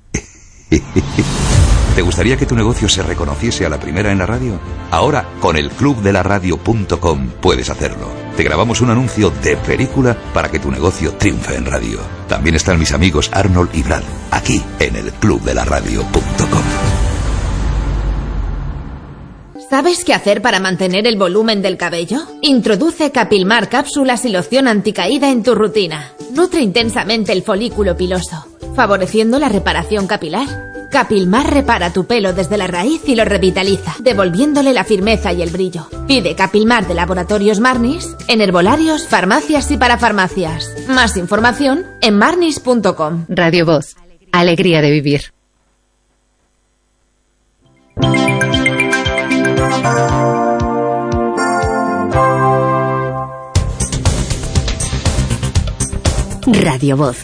¿Te gustaría que tu negocio se reconociese a la primera en la radio? Ahora, con el club de la radio punto com puedes hacerlo. Te grabamos un anuncio de película para que tu negocio triunfe en radio. También están mis amigos Arnold y Brad, aquí en el club de la radio punto com. ¿Sabes qué hacer para mantener el volumen del cabello? Introduce Capilmar cápsulas y loción anticaída en tu rutina. Nutre intensamente el folículo piloso, favoreciendo la reparación capilar. Capilmar repara tu pelo desde la raíz y lo revitaliza, devolviéndole la firmeza y el brillo. Pide Capilmar de Laboratorios Marnis en herbolarios, farmacias y parafarmacias. Más información en marnis punto com. Radio Voz. Alegría de vivir. Radio Voz.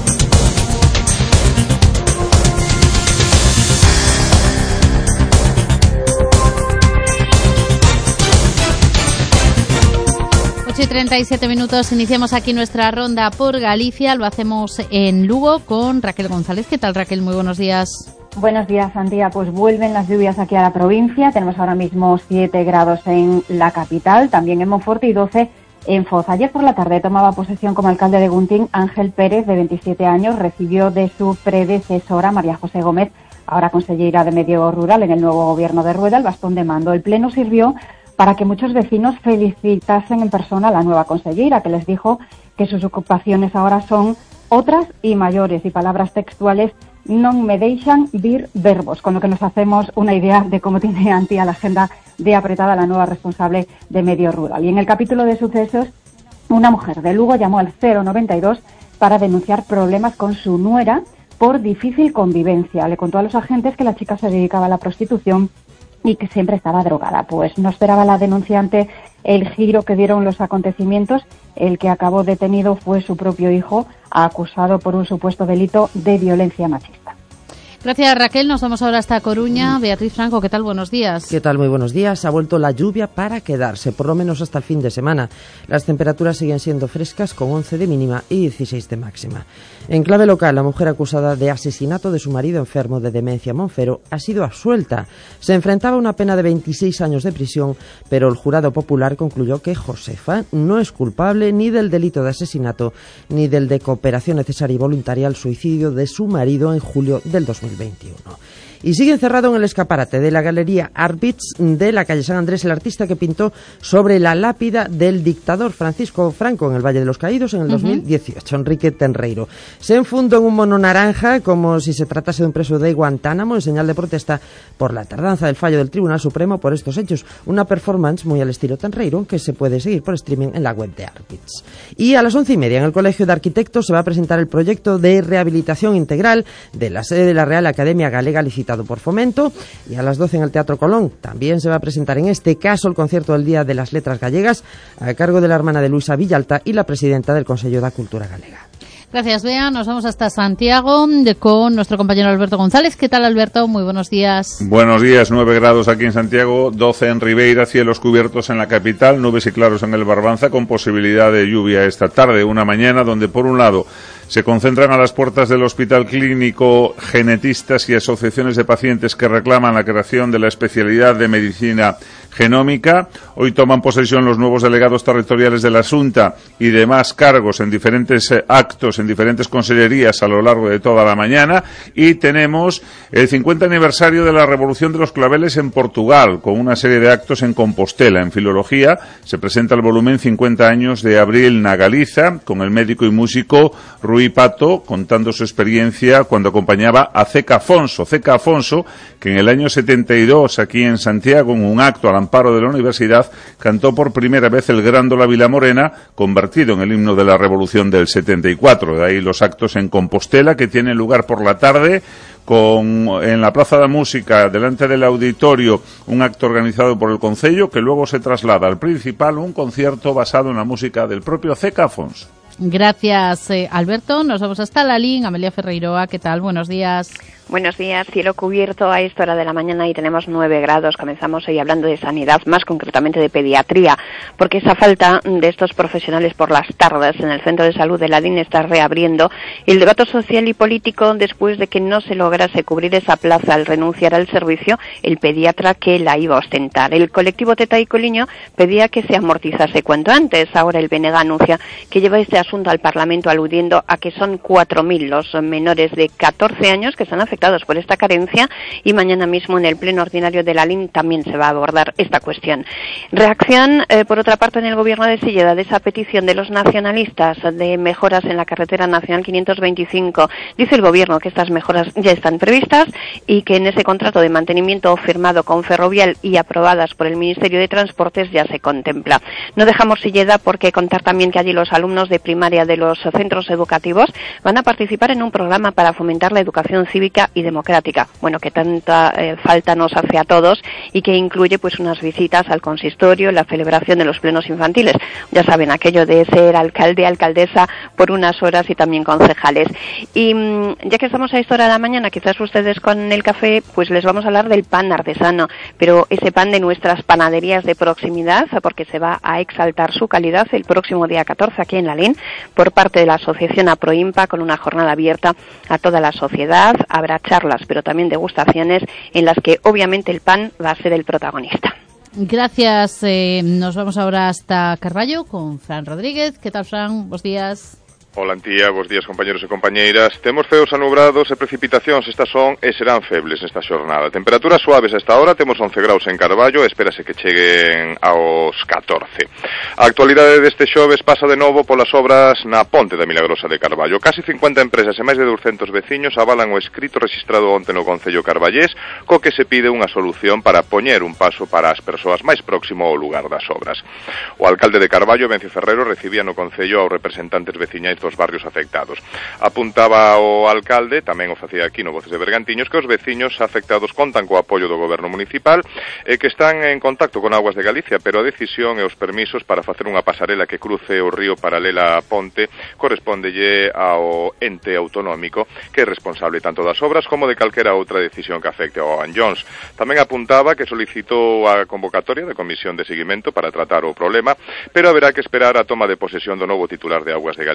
ocho y treinta y siete minutos, iniciamos aquí nuestra ronda por Galicia, lo hacemos en Lugo con Raquel González. ¿Qué tal, Raquel? Muy buenos días. Buenos días, Antía. Pues vuelven las lluvias aquí a la provincia. Tenemos ahora mismo siete grados en la capital, también en Monforte y doce en Foz. Ayer por la tarde tomaba posesión como alcalde de Guntín Ángel Pérez, de veintisiete años. Recibió de su predecesora, María José Gómez, ahora consellera de Medio Rural en el nuevo gobierno de Rueda, el bastón de mando. El pleno sirvió para que muchos vecinos felicitasen en persona a la nueva consellera, que les dijo que sus ocupaciones ahora son otras y mayores, y palabras textuales: non me deixan vir verbos, con lo que nos hacemos una idea de cómo tiene Antía la agenda de apretada la nueva responsable de Medio Rural. Y en el capítulo de sucesos, una mujer de Lugo llamó al cero noventa y dos para denunciar problemas con su nuera por difícil convivencia. Le contó a los agentes que la chica se dedicaba a la prostitución y que siempre estaba drogada. Pues no esperaba la denunciante el giro que dieron los acontecimientos. El que acabó detenido fue su propio hijo, acusado por un supuesto delito de violencia machista. Gracias, Raquel. Nos vamos ahora hasta Coruña. Beatriz Franco, ¿qué tal? Buenos días. ¿Qué tal? Muy buenos días. Ha vuelto la lluvia para quedarse, por lo menos hasta el fin de semana. Las temperaturas siguen siendo frescas, con once de mínima y dieciséis de máxima. En clave local, la mujer acusada de asesinato de su marido enfermo de demencia Monfero ha sido absuelta. Se enfrentaba a una pena de veintiséis años de prisión, pero el jurado popular concluyó que Josefa no es culpable ni del delito de asesinato ni del de cooperación necesaria y voluntaria al suicidio de su marido en julio del dos mil veintiuno. Y sigue encerrado en el escaparate de la galería Arbitz de la calle San Andrés el artista que pintó sobre la lápida del dictador Francisco Franco en el Valle de los Caídos en el dos mil dieciocho, uh-huh. Enrique Tenreiro. Se enfundó en un mono naranja como si se tratase de un preso de Guantánamo en señal de protesta por la tardanza del fallo del Tribunal Supremo por estos hechos. Una performance muy al estilo Tenreiro que se puede seguir por streaming en la web de Arbitz. Y a las once y media en el Colegio de Arquitectos se va a presentar el proyecto de rehabilitación integral de la sede de la Real Academia Galega licitado por Fomento, y a las doce en el Teatro Colón también se va a presentar en este caso el concierto del Día de las Letras Gallegas a cargo de la hermana de Luisa Villalta y la presidenta del Consejo de Cultura Galega. Gracias, Bea. Nos vamos hasta Santiago de, con nuestro compañero Alberto González. ¿Qué tal, Alberto? Muy buenos días. Buenos días. nueve grados aquí en Santiago, doce en Ribeira, cielos cubiertos en la capital, nubes y claros en el Barbanza, con posibilidad de lluvia esta tarde. Una mañana donde, por un lado, se concentran a las puertas del Hospital Clínico genetistas y asociaciones de pacientes que reclaman la creación de la especialidad de medicina genómica. Hoy toman posesión los nuevos delegados territoriales de la Xunta y demás cargos en diferentes eh, actos, en diferentes consellerías a lo largo de toda la mañana. Y tenemos el cincuenta aniversario de la Revolución de los Claveles en Portugal, con una serie de actos en Compostela. En Filología se presenta el volumen cincuenta años de Abril na Galiza, con el médico y músico Rui Pato contando su experiencia cuando acompañaba a Ceca Afonso. Ceca Afonso, que en el año setenta y dos, aquí en Santiago, en un acto al amparo de la universidad, cantó por primera vez el Grándola Vilamorena, convertido en el himno de la Revolución del setenta y cuatro. De ahí los actos en Compostela, que tienen lugar por la tarde, con en la Plaza de Música, delante del auditorio, un acto organizado por el Concello, que luego se traslada al principal, un concierto basado en la música del propio Ceca Afonso. Gracias, eh, Alberto. Nos vamos hasta Lalín. Amelia Ferreiroa, ¿qué tal? Buenos días. Buenos días, cielo cubierto a esta hora de la mañana y tenemos nueve grados. Comenzamos hoy hablando de sanidad, más concretamente de pediatría, porque esa falta de estos profesionales por las tardes en el centro de salud de Lalín está reabriendo el debate social y político después de que no se lograse cubrir esa plaza al renunciar al servicio el pediatra que la iba a ostentar. El colectivo Teta y Coliño pedía que se amortizase cuanto antes. Ahora el B N G anuncia que lleva este asunto al Parlamento aludiendo a que son cuatro mil los menores de catorce años que están afectados por esta carencia, y mañana mismo en el pleno ordinario de Lalín también se va a abordar esta cuestión. Reacción, eh, por otra parte, en el gobierno de Silleda de esa petición de los nacionalistas de mejoras en la carretera nacional quinientos veinticinco. Dice el gobierno que estas mejoras ya están previstas y que en ese contrato de mantenimiento firmado con Ferrovial y aprobadas por el Ministerio de Transportes ya se contempla. No dejamos Silleda porque contar también que allí los alumnos de primaria de los centros educativos van a participar en un programa para fomentar la educación cívica y democrática, bueno, que tanta eh, falta nos hace a todos, y que incluye pues unas visitas al consistorio, la celebración de los plenos infantiles. Ya saben, aquello de ser alcalde, alcaldesa por unas horas y también concejales. Y mmm, ya que estamos a esta hora de la mañana, quizás ustedes con el café, pues les vamos a hablar del pan artesano, pero ese pan de nuestras panaderías de proximidad, porque se va a exaltar su calidad el próximo día catorce aquí en Lalín por parte de la asociación Aproimpa, con una jornada abierta a toda la sociedad. Habrá charlas, pero también degustaciones en las que obviamente el pan va a ser el protagonista. Gracias. Eh, nos vamos ahora hasta Carballo con Fran Rodríguez. ¿Qué tal, Fran? Buenos días. Hola, Antía, bos días, compañeros e compañeiras. Temos ceos anubrados e precipitacións, estas son e serán febles nesta xornada. Temperaturas suaves a esta hora, temos once graus en Carballo, espérase que cheguen aos catorce. A actualidade deste xoves pasa de novo polas obras na Ponte da Milagrosa de Carballo. Casi cincuenta empresas e máis de douscentos veciños avalan o escrito registrado onte no Concello Carballés, co que se pide unha solución para poñer un paso para as persoas máis próximo ao lugar das obras. O alcalde de Carballo, Vencio Ferrero, recibía no Concello aos representantes veciñais dos barrios afectados. Apuntaba o alcalde, tamén o facía aquí no Voces de Bergantiños, que os veciños afectados contan co apoio do goberno municipal e que están en contacto con Aguas de Galicia, pero a decisión e os permisos para facer unha pasarela que cruce o río paralela a Ponte correspóndelle ao ente autonómico, que é responsable tanto das obras como de calquera outra decisión que afecte ao Anllóns. Tamén apuntaba que solicitou a convocatoria da Comisión de Seguimento para tratar o problema, pero haberá que esperar a toma de posesión do novo titular de Aguas de Galicia, que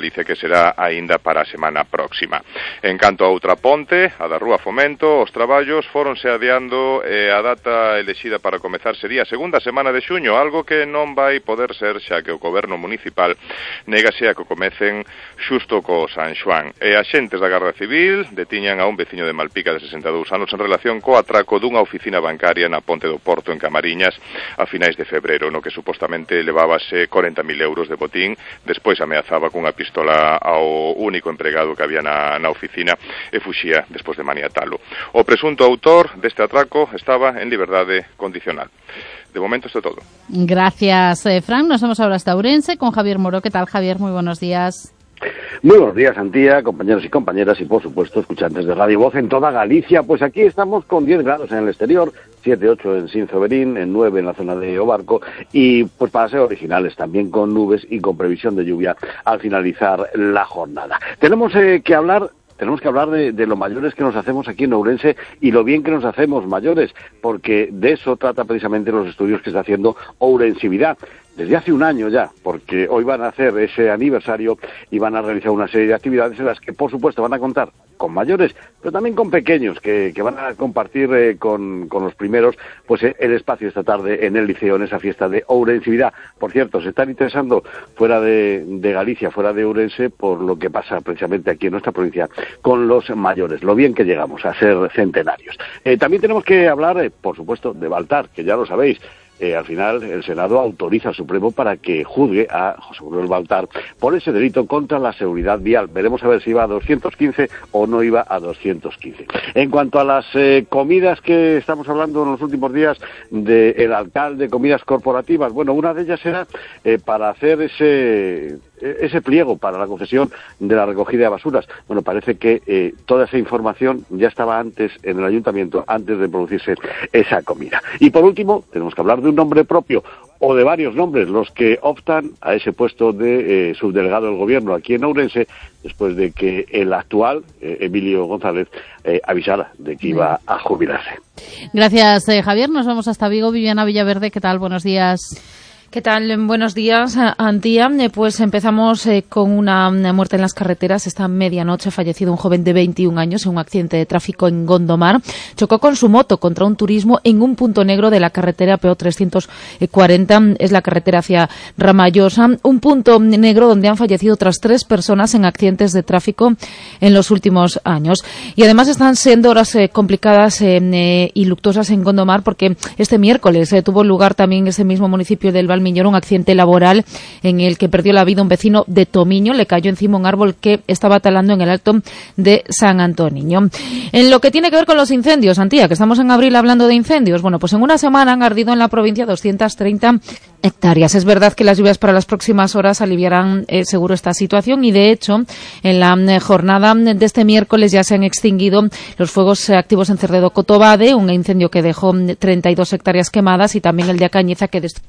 será aínda para a semana próxima. En canto a outra ponte, a da Rúa Fomento, os traballos foronse adiando e a data elexida para comezar sería a segunda semana de xuño, algo que non vai poder ser xa que o goberno municipal negase a que comecen xusto co San Xoán. E axentes da Garda Civil detiñan a un veciño de Malpica de sesenta e dous anos en relación co atraco dunha oficina bancaria na Ponte do Porto en Camariñas a finais de febreiro, no que supostamente levábase corenta mil euros de botín, despois ameazaba cunha pistola ao único empregado que había na, na oficina e fuxía despois de maniatalo. O presunto autor deste atraco estaba en liberdade condicional. De momento esto es todo. Gracias, eh, Fran. Nos vamos ahora hasta Ourense con Javier Moro. ¿Qué tal, Javier? Muy buenos días. Muy buenos días, Antía, compañeros y compañeras y, por supuesto, escuchantes de Radio Voz en toda Galicia. Pues aquí estamos con diez grados en el exterior, siete ocho en Sinzoberín, en nueve en la zona de Obarco y, pues para ser originales, también con nubes y con previsión de lluvia al finalizar la jornada. Tenemos eh, que hablar... Tenemos que hablar de, de lo mayores que nos hacemos aquí en Ourense y lo bien que nos hacemos mayores, porque de eso trata precisamente los estudios que está haciendo Ourensividad. Desde hace un año ya, porque hoy van a hacer ese aniversario y van a realizar una serie de actividades en las que, por supuesto, van a contar con mayores, pero también con pequeños, que, que van a compartir eh, con, con los primeros pues eh, el espacio esta tarde en el Liceo, en esa fiesta de Ourensividad. Por cierto, se están interesando fuera de, de Galicia, fuera de Ourense, por lo que pasa precisamente aquí en nuestra provincia con los mayores, lo bien que llegamos a ser centenarios. Eh, también tenemos que hablar, eh, por supuesto, de Baltar, que ya lo sabéis. Eh, al final, el Senado autoriza al Supremo para que juzgue a José Manuel Baltar por ese delito contra la seguridad vial. Veremos a ver si iba a doscientos quince o no iba a doscientos quince. En cuanto a las eh, comidas que estamos hablando en los últimos días del alcalde, comidas corporativas, bueno, una de ellas era eh, para hacer ese... ese pliego para la concesión de la recogida de basuras. Bueno, parece que eh, toda esa información ya estaba antes en el ayuntamiento, antes de producirse esa comida. Y por último, tenemos que hablar de un nombre propio, o de varios nombres, los que optan a ese puesto de eh, subdelegado del gobierno aquí en Ourense, después de que el actual, eh, Emilio González, eh, avisara de que iba a jubilarse. Gracias, eh, Javier. Nos vamos hasta Vigo. Viviana Villaverde, ¿qué tal? Buenos días. ¿Qué tal? Buenos días, Antía. Pues empezamos eh, con una muerte en las carreteras. Esta medianoche ha fallecido un joven de veintiún años en un accidente de tráfico en Gondomar. Chocó con su moto contra un turismo en un punto negro de la carretera P O trescientos cuarenta. Es la carretera hacia Ramallosa. Un punto negro donde han fallecido otras tres personas en accidentes de tráfico en los últimos años. Y además están siendo horas eh, complicadas eh, eh, y luctuosas en Gondomar porque este miércoles eh, tuvo lugar también en ese mismo municipio del Val Miñor un accidente laboral en el que perdió la vida un vecino de Tomiño. Le cayó encima un árbol que estaba talando en el alto de San Antoniño. En lo que tiene que ver con los incendios, Antía, que estamos en abril hablando de incendios, bueno, pues en una semana han ardido en la provincia doscientas treinta hectáreas. Es verdad que las lluvias para las próximas horas aliviarán eh, seguro esta situación y, de hecho, en la eh, jornada de este miércoles ya se han extinguido los fuegos eh, activos en Cerredo Cotobade, un incendio que dejó treinta y dos hectáreas quemadas, y también el de Acañiza, que destruyó.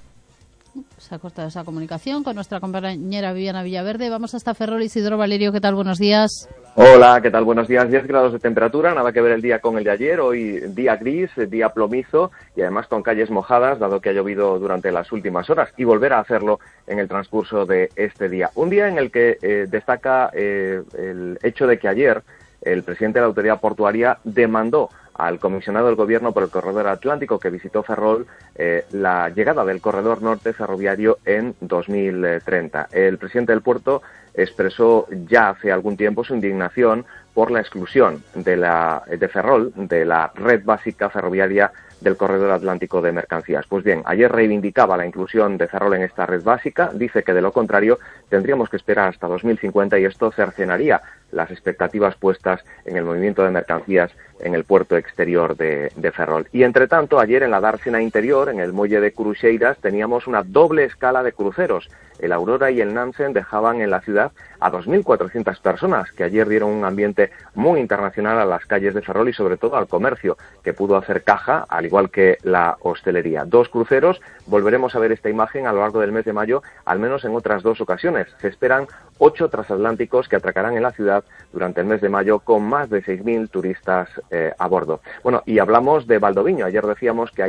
Se ha cortado esa comunicación con nuestra compañera Viviana Villaverde. Vamos hasta Ferrol. Isidro Valerio, ¿qué tal? Buenos días. Hola, ¿qué tal? Buenos días. diez grados de temperatura, nada que ver el día con el de ayer. Hoy día gris, día plomizo y además con calles mojadas, dado que ha llovido durante las últimas horas, y volver a hacerlo en el transcurso de este día. Un día en el que eh, destaca eh, el hecho de que ayer el presidente de la Autoridad Portuaria demandó al comisionado del Gobierno por el Corredor Atlántico que visitó Ferrol eh, la llegada del corredor norte ferroviario en dos mil treinta. El presidente del puerto expresó ya hace algún tiempo su indignación por la exclusión de, la, de Ferrol de la red básica ferroviaria del Corredor Atlántico de Mercancías. Pues bien, ayer reivindicaba la inclusión de Ferrol en esta red básica, dice que de lo contrario tendríamos que esperar hasta dos mil cincuenta y esto cercenaría las expectativas puestas en el movimiento de mercancías en el puerto exterior de, de Ferrol. Y entre tanto, ayer en la dársena interior, en el muelle de Cruxeiras, teníamos una doble escala de cruceros. El Aurora y el Nansen dejaban en la ciudad a dos mil cuatrocientas personas, que ayer dieron un ambiente muy internacional a las calles de Ferrol y sobre todo al comercio, que pudo hacer caja, al igual que la hostelería. Dos cruceros, volveremos a ver esta imagen a lo largo del mes de mayo, al menos en otras dos ocasiones. Se esperan ocho transatlánticos que atracarán en la ciudad durante el mes de mayo con más de seis mil turistas eh, a bordo. Bueno, y hablamos de Valdoviño. Ayer decíamos que hay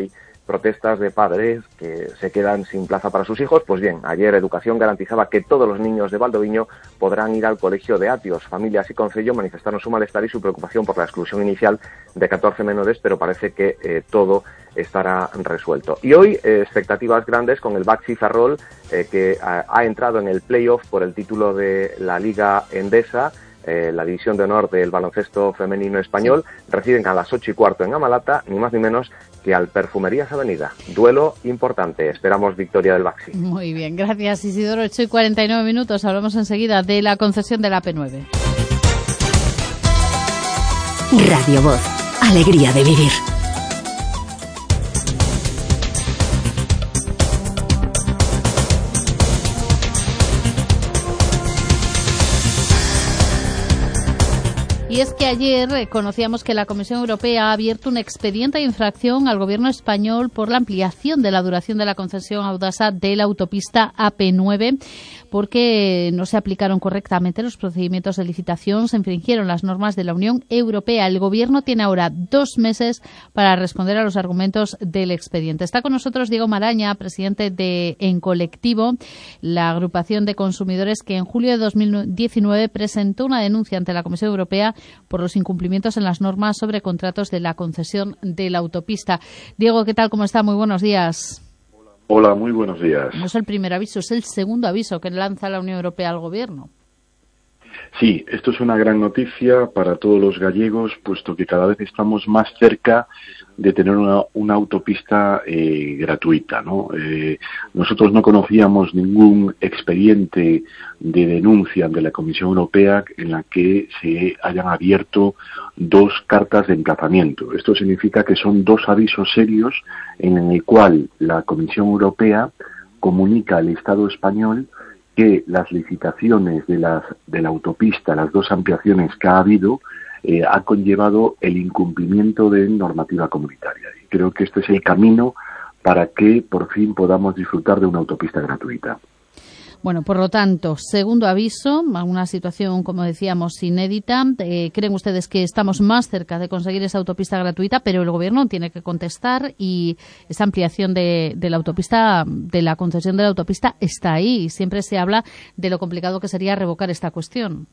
protestas de padres que se quedan sin plaza para sus hijos. Pues bien, ayer Educación garantizaba que todos los niños de Valdoviño podrán ir al colegio de Atios. Familias y concello manifestaron su malestar y su preocupación por la exclusión inicial de catorce menores, pero parece que eh, todo estará resuelto. Y hoy, eh, expectativas grandes con el Baxi Ferrol, eh, que ha, ha entrado en el playoff por el título de la Liga Endesa. Eh, la división de honor del baloncesto femenino español. Reciben a las ocho y cuarto en Amalata, ni más ni menos que al Perfumerías Avenida. Duelo importante. Esperamos victoria del Baxi. Muy bien, gracias Isidoro. ocho y cuarenta y nueve minutos. Hablamos enseguida de la concesión de la A P nueve. Radio Voz. Alegría de vivir. Y es que ayer conocíamos que la Comisión Europea ha abierto un expediente de infracción al Gobierno español por la ampliación de la duración de la concesión Audasa de la autopista A P nueve, porque no se aplicaron correctamente los procedimientos de licitación, se infringieron las normas de la Unión Europea. El Gobierno tiene ahora dos meses para responder a los argumentos del expediente. Está con nosotros Diego Maraña, presidente de En Colectivo, la agrupación de consumidores que en julio de dos mil diecinueve presentó una denuncia ante la Comisión Europea por los incumplimientos en las normas sobre contratos de la concesión de la autopista. Diego, ¿qué tal? ¿Cómo está? Muy buenos días. Hola, muy buenos días. No es el primer aviso, es el segundo aviso que lanza la Unión Europea al Gobierno. Sí, esto es una gran noticia para todos los gallegos, puesto que cada vez estamos más cerca de tener una, una autopista eh, gratuita, ¿no? Eh, nosotros no conocíamos ningún expediente de denuncia ante la Comisión Europea en la que se hayan abierto dos cartas de emplazamiento. Esto significa que son dos avisos serios en el cual la Comisión Europea comunica al Estado español que las licitaciones de, las, de la autopista, las dos ampliaciones que ha habido, eh, ha conllevado el incumplimiento de normativa comunitaria. Y creo que este es el camino para que por fin podamos disfrutar de una autopista gratuita. Bueno, por lo tanto, segundo aviso, una situación, como decíamos, inédita. Eh, ¿Creen ustedes que estamos más cerca de conseguir esa autopista gratuita? Pero el Gobierno tiene que contestar y esa ampliación de, de la autopista, de la concesión de la autopista, está ahí. Siempre se habla de lo complicado que sería revocar esta cuestión.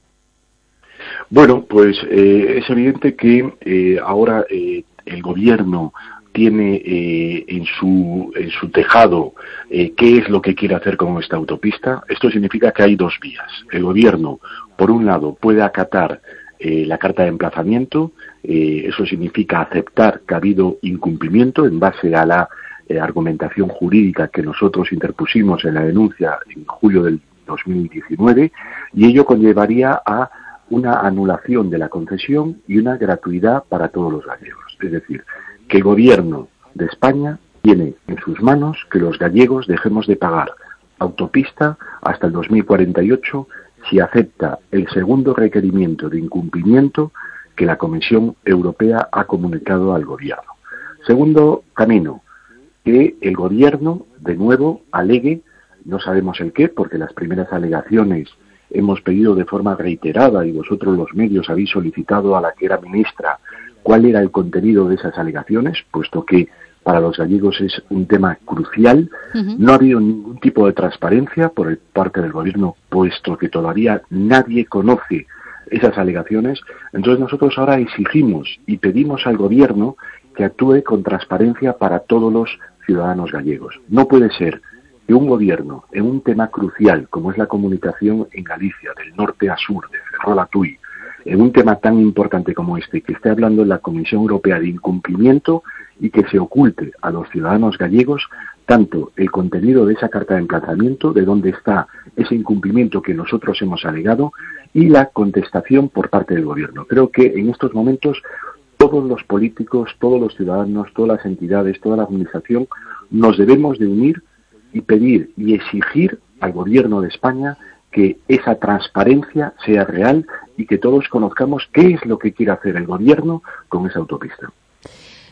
Bueno, pues eh, es evidente que eh, ahora eh, el Gobierno tiene eh, en su en su tejado eh, qué es lo que quiere hacer con esta autopista. Esto significa que hay dos vías. El Gobierno, por un lado, puede acatar eh, la carta de emplazamiento. Eh, eso significa aceptar que ha habido incumplimiento en base a la eh, argumentación jurídica que nosotros interpusimos en la denuncia en julio del dos mil diecinueve, y ello conllevaría a una anulación de la concesión y una gratuidad para todos los gallegos. Es decir, que el Gobierno de España tiene en sus manos que los gallegos dejemos de pagar autopista hasta el dos mil cuarenta y ocho si acepta el segundo requerimiento de incumplimiento que la Comisión Europea ha comunicado al Gobierno. Segundo camino, que el Gobierno, de nuevo, alegue, no sabemos el qué, porque las primeras alegaciones hemos pedido de forma reiterada y vosotros los medios habéis solicitado a la que era ministra cuál era el contenido de esas alegaciones, puesto que para los gallegos es un tema crucial. Uh-huh. No ha habido ningún tipo de transparencia por parte del Gobierno, puesto que todavía nadie conoce esas alegaciones. Entonces nosotros ahora exigimos y pedimos al Gobierno que actúe con transparencia para todos los ciudadanos gallegos. No puede ser que un Gobierno, en un tema crucial como es la comunicación en Galicia, del norte a sur, de Ferrol a Tui, en un tema tan importante como este, que esté hablando en la Comisión Europea de incumplimiento y que se oculte a los ciudadanos gallegos tanto el contenido de esa carta de emplazamiento, de dónde está ese incumplimiento que nosotros hemos alegado, y la contestación por parte del Gobierno. Creo que en estos momentos todos los políticos, todos los ciudadanos, todas las entidades, toda la administración nos debemos de unir y pedir y exigir al Gobierno de España que esa transparencia sea real y que todos conozcamos qué es lo que quiere hacer el Gobierno con esa autopista.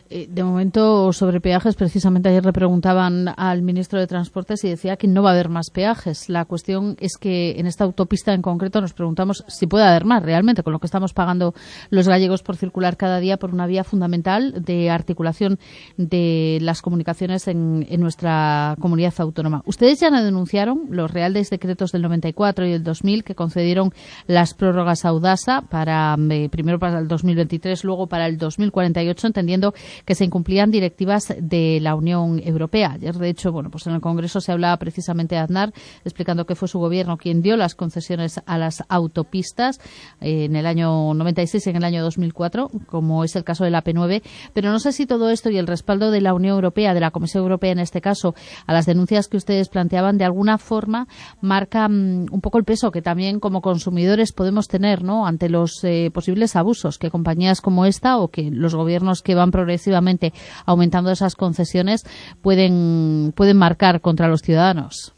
De momento, sobre peajes, precisamente ayer le preguntaban al ministro de Transportes y decía que no va a haber más peajes. La cuestión es que en esta autopista en concreto nos preguntamos si puede haber más realmente, con lo que estamos pagando los gallegos por circular cada día por una vía fundamental de articulación de las comunicaciones en, en nuestra comunidad autónoma. Ustedes ya denunciaron los reales decretos del noventa y cuatro y el dos mil que concedieron las prórrogas a Audasa para eh, primero para el dos mil veintitrés, luego para el dos mil cuarenta y ocho, entendiendo que se incumplían directivas de la Unión Europea. Ayer, de hecho, bueno, pues en el Congreso se hablaba precisamente de Aznar, explicando que fue su gobierno quien dio las concesiones a las autopistas eh, en el año noventa y seis y en el año dos mil cuatro, como es el caso de la P nueve. Pero no sé si todo esto y el respaldo de la Unión Europea, de la Comisión Europea en este caso, a las denuncias que ustedes planteaban, de alguna forma marca um, un poco el peso que también como consumidores podemos tener, ¿no?, ante los eh, posibles abusos que compañías como esta o que los gobiernos que van progresivamente aumentando esas concesiones pueden pueden marcar contra los ciudadanos.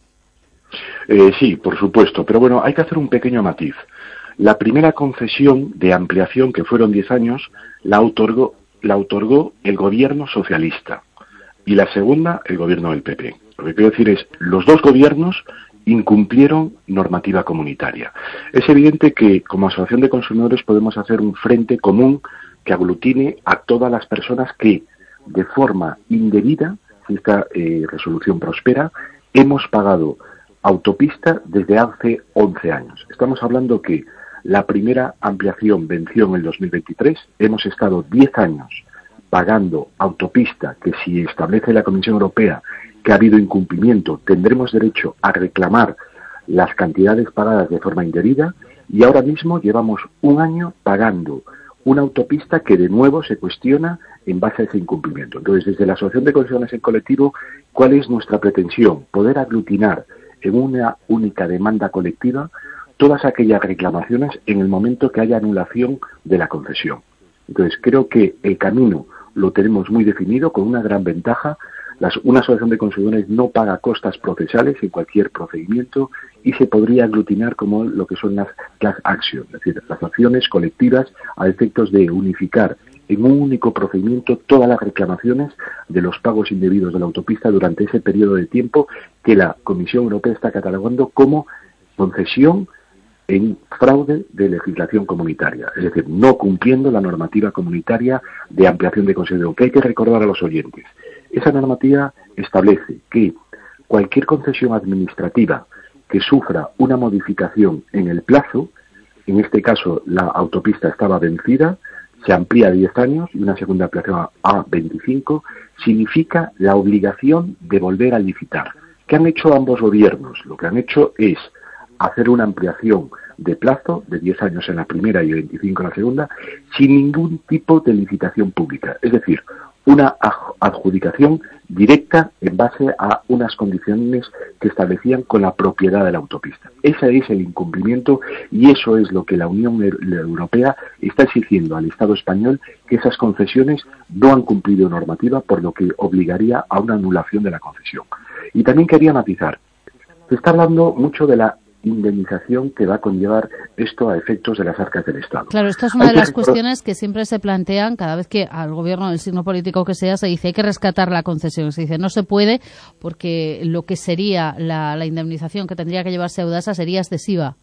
Eh, sí, por supuesto, pero bueno, hay que hacer un pequeño matiz. La primera concesión de ampliación, que fueron diez años, la otorgó, la otorgó el gobierno socialista y la segunda el gobierno del P P. Lo que quiero decir es, los dos gobiernos incumplieron normativa comunitaria. Es evidente que como asociación de consumidores podemos hacer un frente común que aglutine a todas las personas que, de forma indebida, si esta eh, resolución prospera, hemos pagado autopista desde hace once años. Estamos hablando que la primera ampliación venció en el dos mil veintitrés, hemos estado diez años pagando autopista, que si establece la Comisión Europea que ha habido incumplimiento, tendremos derecho a reclamar las cantidades pagadas de forma indebida, y ahora mismo llevamos un año pagando una autopista que de nuevo se cuestiona en base a ese incumplimiento. Entonces, desde la Asociación de Concesiones en Colectivo, ¿cuál es nuestra pretensión? Poder aglutinar en una única demanda colectiva todas aquellas reclamaciones en el momento que haya anulación de la concesión. Entonces, creo que el camino lo tenemos muy definido, con una gran ventaja. Las, una asociación de consumidores no paga costas procesales en cualquier procedimiento y se podría aglutinar como lo que son las class actions, es decir, las acciones colectivas a efectos de unificar en un único procedimiento todas las reclamaciones de los pagos indebidos de la autopista durante ese periodo de tiempo que la Comisión Europea está catalogando como concesión en fraude de legislación comunitaria, es decir, no cumpliendo la normativa comunitaria de ampliación de concesión, que hay que recordar a los oyentes. Esa normativa establece que cualquier concesión administrativa que sufra una modificación en el plazo, en este caso la autopista estaba vencida, se amplía a diez años y una segunda ampliación a veinticinco, significa la obligación de volver a licitar. ¿Qué han hecho ambos gobiernos? Lo que han hecho es hacer una ampliación de plazo de diez años en la primera y veinticinco en la segunda, sin ningún tipo de licitación pública. Es decir, una adjudicación directa en base a unas condiciones que establecían con la propiedad de la autopista. Ese es el incumplimiento y eso es lo que la Unión Europea está exigiendo al Estado español, que esas concesiones no han cumplido normativa, por lo que obligaría a una anulación de la concesión. Y también quería matizar, se está hablando mucho de la indemnización que va a conllevar esto a efectos de las arcas del Estado. Claro, esta es una de las cuestiones que siempre se plantean cada vez que al gobierno del signo político que sea se dice hay que rescatar la concesión. Se dice no se puede porque lo que sería la, la indemnización que tendría que llevarse a Audasa sería excesiva.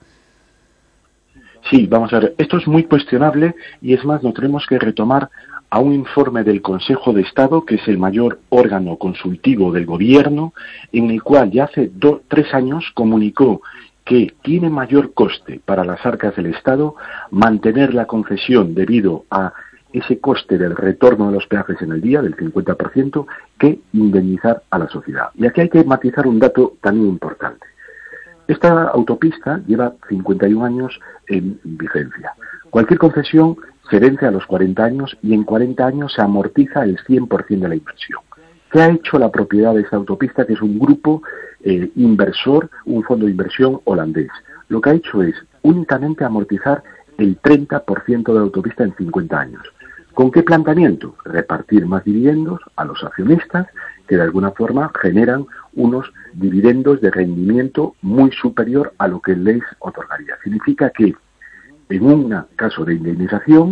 Sí, vamos a ver, esto es muy cuestionable y es más, nos tenemos que retomar a un informe del Consejo de Estado, que es el mayor órgano consultivo del gobierno, en el cual ya hace do, tres años comunicó que tiene mayor coste para las arcas del Estado mantener la concesión debido a ese coste del retorno de los peajes en el día, del cincuenta por ciento, que indemnizar a la sociedad. Y aquí hay que matizar un dato también importante. Esta autopista lleva cincuenta y un años en vigencia. Cualquier concesión se vence a los cuarenta años y en cuarenta años se amortiza el cien por ciento de la inversión. ¿Qué ha hecho la propiedad de esta autopista, que es un grupo eh, inversor, un fondo de inversión holandés? Lo que ha hecho es únicamente amortizar el treinta por ciento de la autopista en cincuenta años. ¿Con qué planteamiento? Repartir más dividendos a los accionistas, que de alguna forma generan unos dividendos de rendimiento muy superior a lo que les otorgaría. Significa que en un caso de indemnización,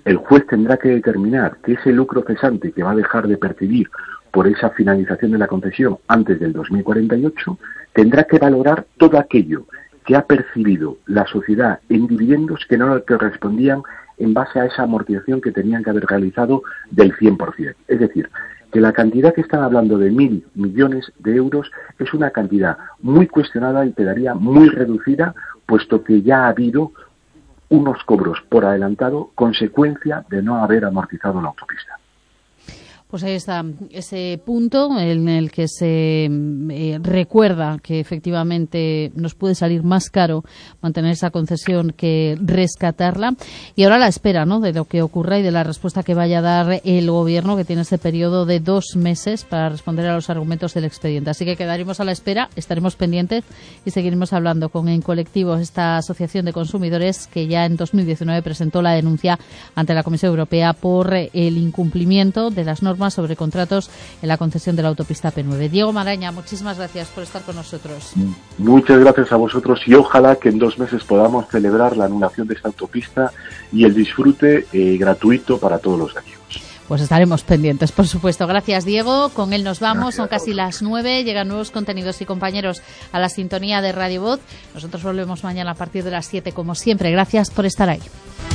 el juez tendrá que determinar que ese lucro cesante que va a dejar de percibir por esa finalización de la concesión antes del dos mil cuarenta y ocho, tendrá que valorar todo aquello que ha percibido la sociedad en dividendos que no le correspondían en base a esa amortización que tenían que haber realizado del cien por ciento. Es decir, que la cantidad que están hablando de mil millones de euros es una cantidad muy cuestionada y quedaría muy reducida, puesto que ya ha habido unos cobros por adelantado consecuencia de no haber amortizado la autopista. Pues ahí está ese punto en el que se eh, recuerda que efectivamente nos puede salir más caro mantener esa concesión que rescatarla. Y ahora la espera, ¿no?, de lo que ocurra y de la respuesta que vaya a dar el Gobierno, que tiene ese periodo de dos meses para responder a los argumentos del expediente. Así que quedaremos a la espera, estaremos pendientes y seguiremos hablando con En Colectivo, esta asociación de consumidores que ya en dos mil diecinueve presentó la denuncia ante la Comisión Europea por el incumplimiento de las normas sobre contratos en la concesión de la autopista P nueve. Diego Maraña, muchísimas gracias por estar con nosotros. Muchas gracias a vosotros y ojalá que en dos meses podamos celebrar la anulación de esta autopista y el disfrute eh, gratuito para todos los gallegos. Pues estaremos pendientes, por supuesto. Gracias, Diego. Con él nos vamos. Gracias. Son casi las nueve. Llegan nuevos contenidos y compañeros a la sintonía de Radio Voz. Nosotros volvemos mañana a partir de las siete, como siempre. Gracias por estar ahí.